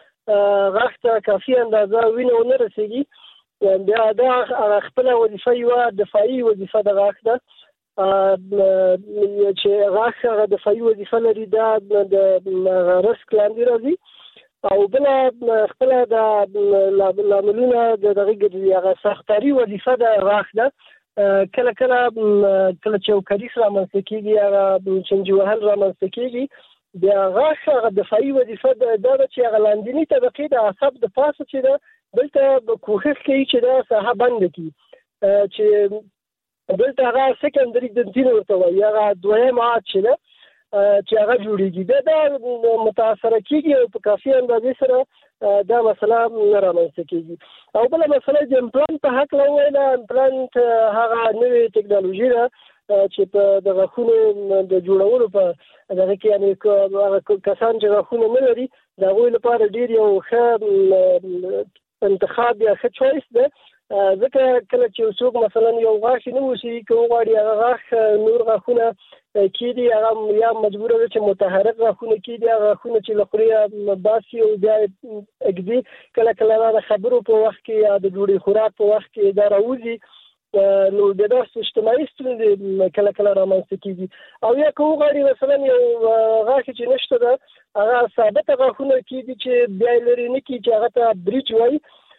چې غاښ ته کافي اندازه وینه ونه رسیږي بیا دا خپل وظیفه یو دفاعي وظیفه د غاښ ده چې غاښ هغه دفاعي وظیفه لري، دا د رسک لاندې راځي او بل خپل د لاملونه دغه ګرځي، هغه ساختاري وظیفه د غاښ ده. کله چې یو کریس رامنځته کېږي، هغه چنجي وهل رامنځته کېږي، بیا غاښ هغه دفاعي وظیفه دا ده چې هغه لاندنۍ طبقې د عصب د پاسه چې ده دلته کوښښ کوي چې دا ساحه بنده کړي، چې دلته هغه سیکنډري دنټین ورته وایي، هغه دویم عاد چې ده چې هغه جوړیږي، دا متاثره کېږي او په کافي اندازې سره دا مسله نه رامنځته کېږي. او بله مسله د امپلانت په هکله وویله، امپلانت هغه نوې ټکنالوژي ده چې په د غاښونو د جوړولو په دغه کې، یعنې کسان چې غاښونه نه لري د هغوی لپاره ډېر یو ښه انتخاب یا ښه چویس ده، ځکه کله چې څوک مثلا یو غاښ نه اوسي که وغواړي هغه غاښ نور غاښونه کېدي، هغه یا مجبوره ده چې متحرک غاښونه کېدي، هغه غاښونه چې له خولې باسي او بیا اږدي، کله د خبرو په وخت کې یا د ډوډۍ خوراک په وخت کې دا راوځي، نو د داسې اجتماعي ستونزې کله رامنځته کېږي. او یا که وغواړي مثلا یو غاښ چې نشته ده هغه ثابته غاښونه کېدي چې بیا یې لرې نه کړي چې هغه ته بریج وایي،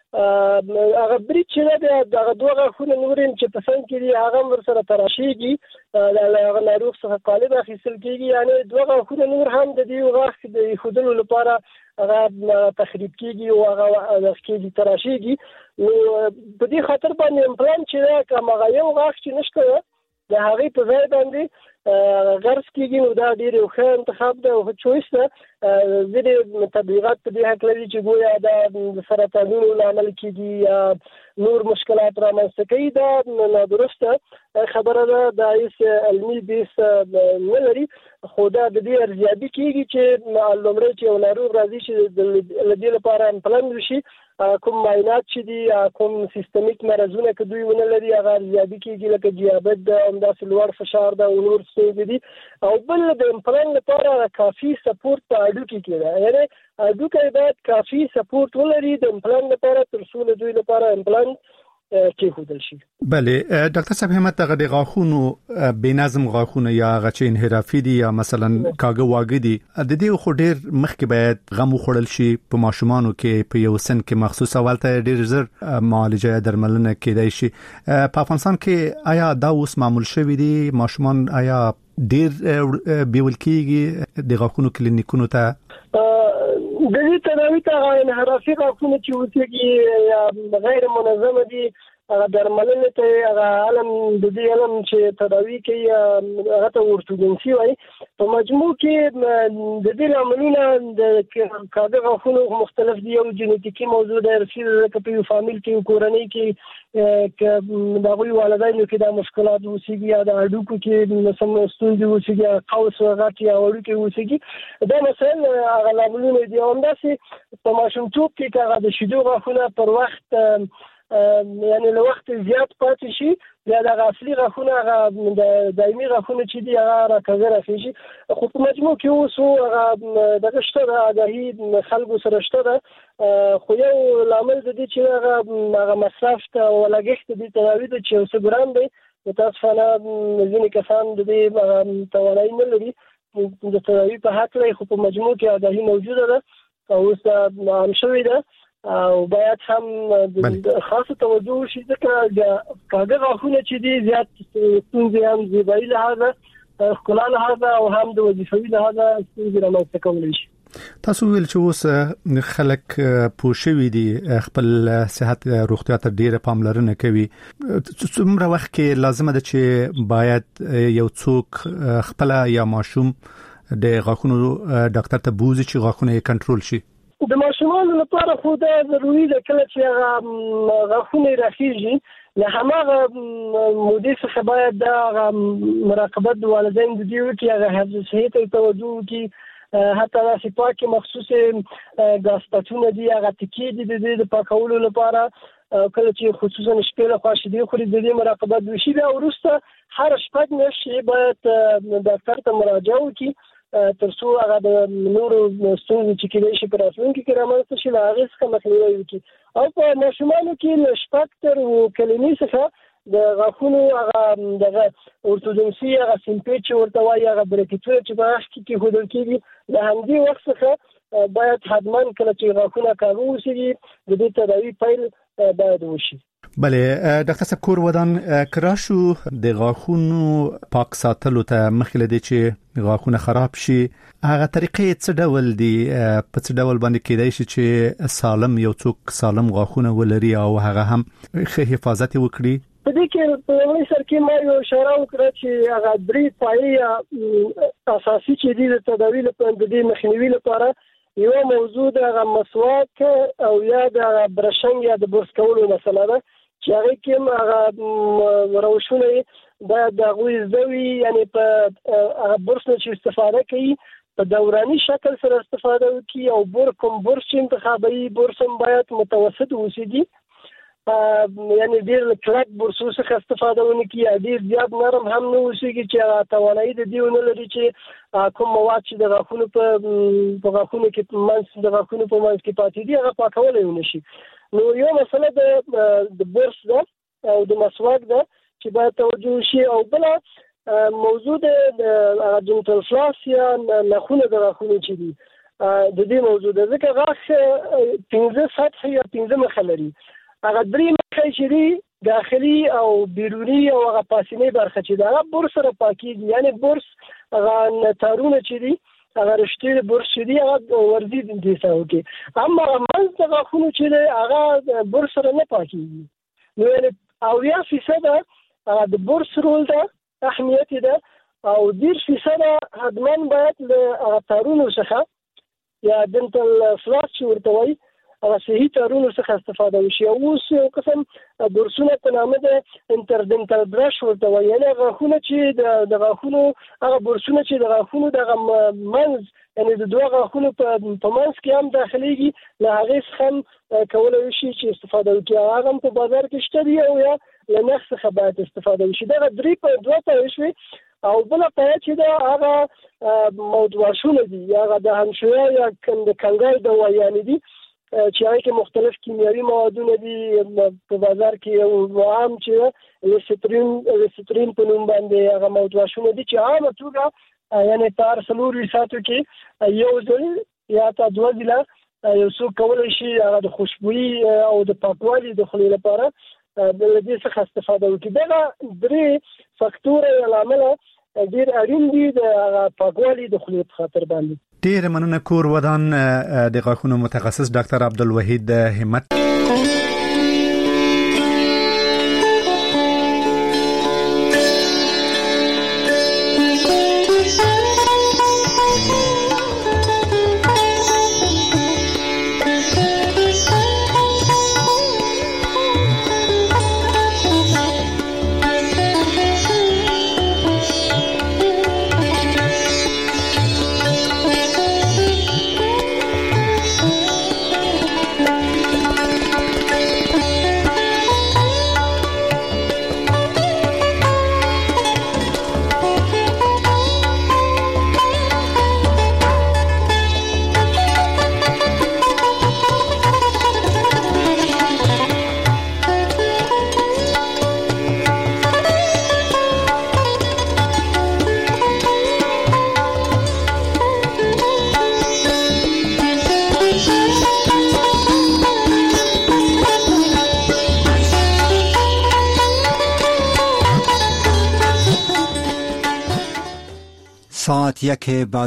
هغه بریج چې ده بیا دغه دوه غاښونه نور چې په څنګ کې دي هغه هم ورسره تراشېږي، له هغه ناروغ څخه قالب اخیستل کېږي، یعنې دوه غاښونه نور هم د دې غاښ د ایښودلو لپاره هغه تخریب کېږي او هغه کېږي تراشېږي. نو په دې خاطر باندې امپلانت چې ده که هغه یو غاښ چې نشته ده د هغې په ځای باندې غرض کېږي، نو دا ډېر یو ښه انتخاب ده او ښه چویس ده. ځینې تبلیغات په دې هکله دي چې ګویا دا د سرطانونو لامل کېږي یا نور مشکلات رامنځته کوي، دا نادرسته خبره ده، دا هېڅ علمي بیس نه لري، خو دا د دې ارزیابي کېږي چې لومړی چې یو ناروغ راځي چې له دې لپاره امپلانت وشي، کوم معاینات چې دي کوم سیستمیک مرضونه که دوی ونه لري هغه ارزیابي کېږي، لکه دیابت ده، همداسې لوړ فشار ده او نور ستونزې دي. او بل د امپلانت لپاره کافي سپورت په هډوکي کې ده، یعنې هډوکی باید کافي سپورت ولري د امپلانت لپاره تر څو له دوی لپاره امپلانت کېښودل شي. بله ډاکټر صاحب همت، دغه د غاښونو بېنظم غاښونه یا هغه چې انحرافي دي یا مثلا کاږه واږه دي، د دې خو ډېر مخکې باید غم وخوړل شي په ماشومانو کې په یو سن کې مخصوص، هلته ډېر زر معالجه یا درملنه کېدای شي. په افغانستان کې آیا دا اوس معمول شوي دي؟ ماشومان آیا ډیر بیول کیږي د غاښونو کلینیکونو ته د دې تداوی ته انحرافي غاښونه چې وتهږي یا غیر منظمه دي هغه درملنه ته هغه علم د دې علم چې تداوی کوي هغه ته ورتودنسي وایي په مجموع کې د دې عملونه د کاغذ غاښونو مختلف دي او جنیټیکي موضوع د ارثي د کپیو فامیل کې کورنۍ کې د غوي والدینو کې د مشکلات وسیږي یا د اډوکو کې سم ستونزې وسیږي قوس وغاټي او اډوکو وسیږي دا مثلا هغه عملونه دي همداسې په ماشومتوب کې هغه د شیدو غاښونه پر وخت یعنی له وخت زیات پاتې شي یا د اصلي غاښونه هغه د دایمي غاښونه چې دي هغه راکوي راخیږي خو په مجموع کې اوس هغه دغه شته د آګاهي خلکو سره شته ده خو یو لامل د دې چې هغه مصرف ته ولګښت دي تداوی د چې اوس ګران دی متاسفانه ځینې کسان د دې توانایي نه لري د تداوی په حق لري خو په مجموع کې آګاهي موجوده ده او اوس عام شوې ده او باید هم خاصه توجه شي ځکه د کاغذ غاښونه چې دي زیات ستونزې هم زیبایي لحاظه ښکلا لحاظه او هم د وظیفوي لحاظه ستونزې رامنځته کولی شي. تاسو ویل چې اوس خلک پوه شوي دي خپل صحت روغتیا ته ډیره پاملرنه کوي څومره وخت کې لازمه ده چې باید یو څوک خپل یا ماشوم د غاښونو ډاکټر ته بوزي چې غاښونه یې کنټرول شي؟ د ماشومانو لپاره خو دا ضروري ده کله چې هغه غاښونه راخیږي له هماغه مودې څخه باید دا مراقبت د والدین د دې وکړي هغه حفظ صحت ته توجه وکړي حتی داسې پاکې مخصوصې ګاسپټونه دي هغه تکې دي د دې د پاکولو لپاره کله چې خصوصا شپې له خوا شیدې خوري د دې مراقبت وشي بیا وروسته هر شپږ میاشتې باید ډاکټر ته مراجعه وکړي ترڅو هغه د نورو ستونزو چې کېدای شي په راتلونکي کې رامنځته شي له هغې څخه مخنیوی وکړي او په ماشومانو کې له شپږ تر کلمې څخه د غاښونو هغه دغه اورتودونسي هغه سیمپیچ چې ورته وایي هغه بریکټونه چې په غاښ کې کېښودل کېږي له همدې وخت څخه باید حتما کله چې غاښونه کاږه وسیږي د دې تداوي پیل باید وشي. بله ډاکټر صاحب کور ودان کراشو د غاښونو پاک ساتلو ته مخکې دی چې غاښونه خراب شي هغه طریقې څه ډول دي په څه ډول باندې کېدای شي چې سالم یو څوک سالم غاښونه ولري او هغه هم ښه حفاظت وکړي؟ په دې کې په لومړي سر کې ما یو اشاره وکړه چې هغه درې پایې اساسي چې دي د تداوی لپاره د دې مخنیوي لپاره یو موضوع د مسواک او یا د برشنګ یا د برس کولو مسله ده چې هغه کې هغه روشونه د غوي زوی یعنی په هغه برس نه چې استفاده کوي په دوراني شکل سره استفاده وکړي او برس چې انتخابي برس هم باید متوسط وسیږي یعنی ډیر کلک برسو څخه استفاده ونه کړي ډیر زیات نرم هم نه وسیږي چې توانایي د دیونه لري چې کوم مواد چې د غاښونو په غاښونو کې منځ د غاښونو په منځ کې پاتې دي هغه پاکول نه شي. نو یو مسله د برس ده او د مسواک ده چې باید توجه شي او بل موضوع د ډنټل فلاس یا نخونه د غاښونو چې دي د دې موضوع ده ځکه غاښ 15 سطح یا 15 مخه لري هغه درې مخه چې دي داخلي او بیرونی او هغه پاسینی برخه چې ده هغه برس سره پاکیږي یعنی برس هغه تارونه چې دي هغه رشتې برس چې دي هغه ورزي دي ساوکي اما منځ د غاښونو چې دي هغه برس سره نه پاکیږي نو یعنی او 10% د برس رول ده اهمیت ده او 10% حتما باید له تارونو څخه یا دنتل فلاس چې ورته وایي هغه صحیح تارونو څخه استفاده وشي او اوس یو قسم برسونه په نامه د انټردنټل برش ورته وایي یعنی غاښونه چې د غاښونو هغه برسونه چې د غاښونو دغه منځ یعنی د دوه غاښونو په منځ کې هم داخليږي له هغې څخه کولی شي چې استفاده وکړي هغه هم په بازار کې شته دي او یا له نرخ څخه باید استفاده وشي دغه دوه پایې شوې او بله پایه چې ده هغه موضوعشونه دي هغه د همشویه یا د کنګای دوایانې دي چې هغه کې مختلف کیمیاوي موادونه دي په بازار کې یو عام چې لیسترین په نوم باندې هغه موضوعشونه دي چې عامه توګه یعنی په 4 ساعتو کې یو ځل یا تا 2 ځله یو څوک کولی شي هغه د خوشبويي او د پاکوالي د خولې لپاره د دې څخه استفاده وکړي. دغه درې فاکتور عامله ډیر اړین دي د پاکوالي د خولې په خاطر باندې. ډیر مننه. کور ودان د غاښونو متخصص ډاکټر عبدالوحید همت. ساعت 1 بعد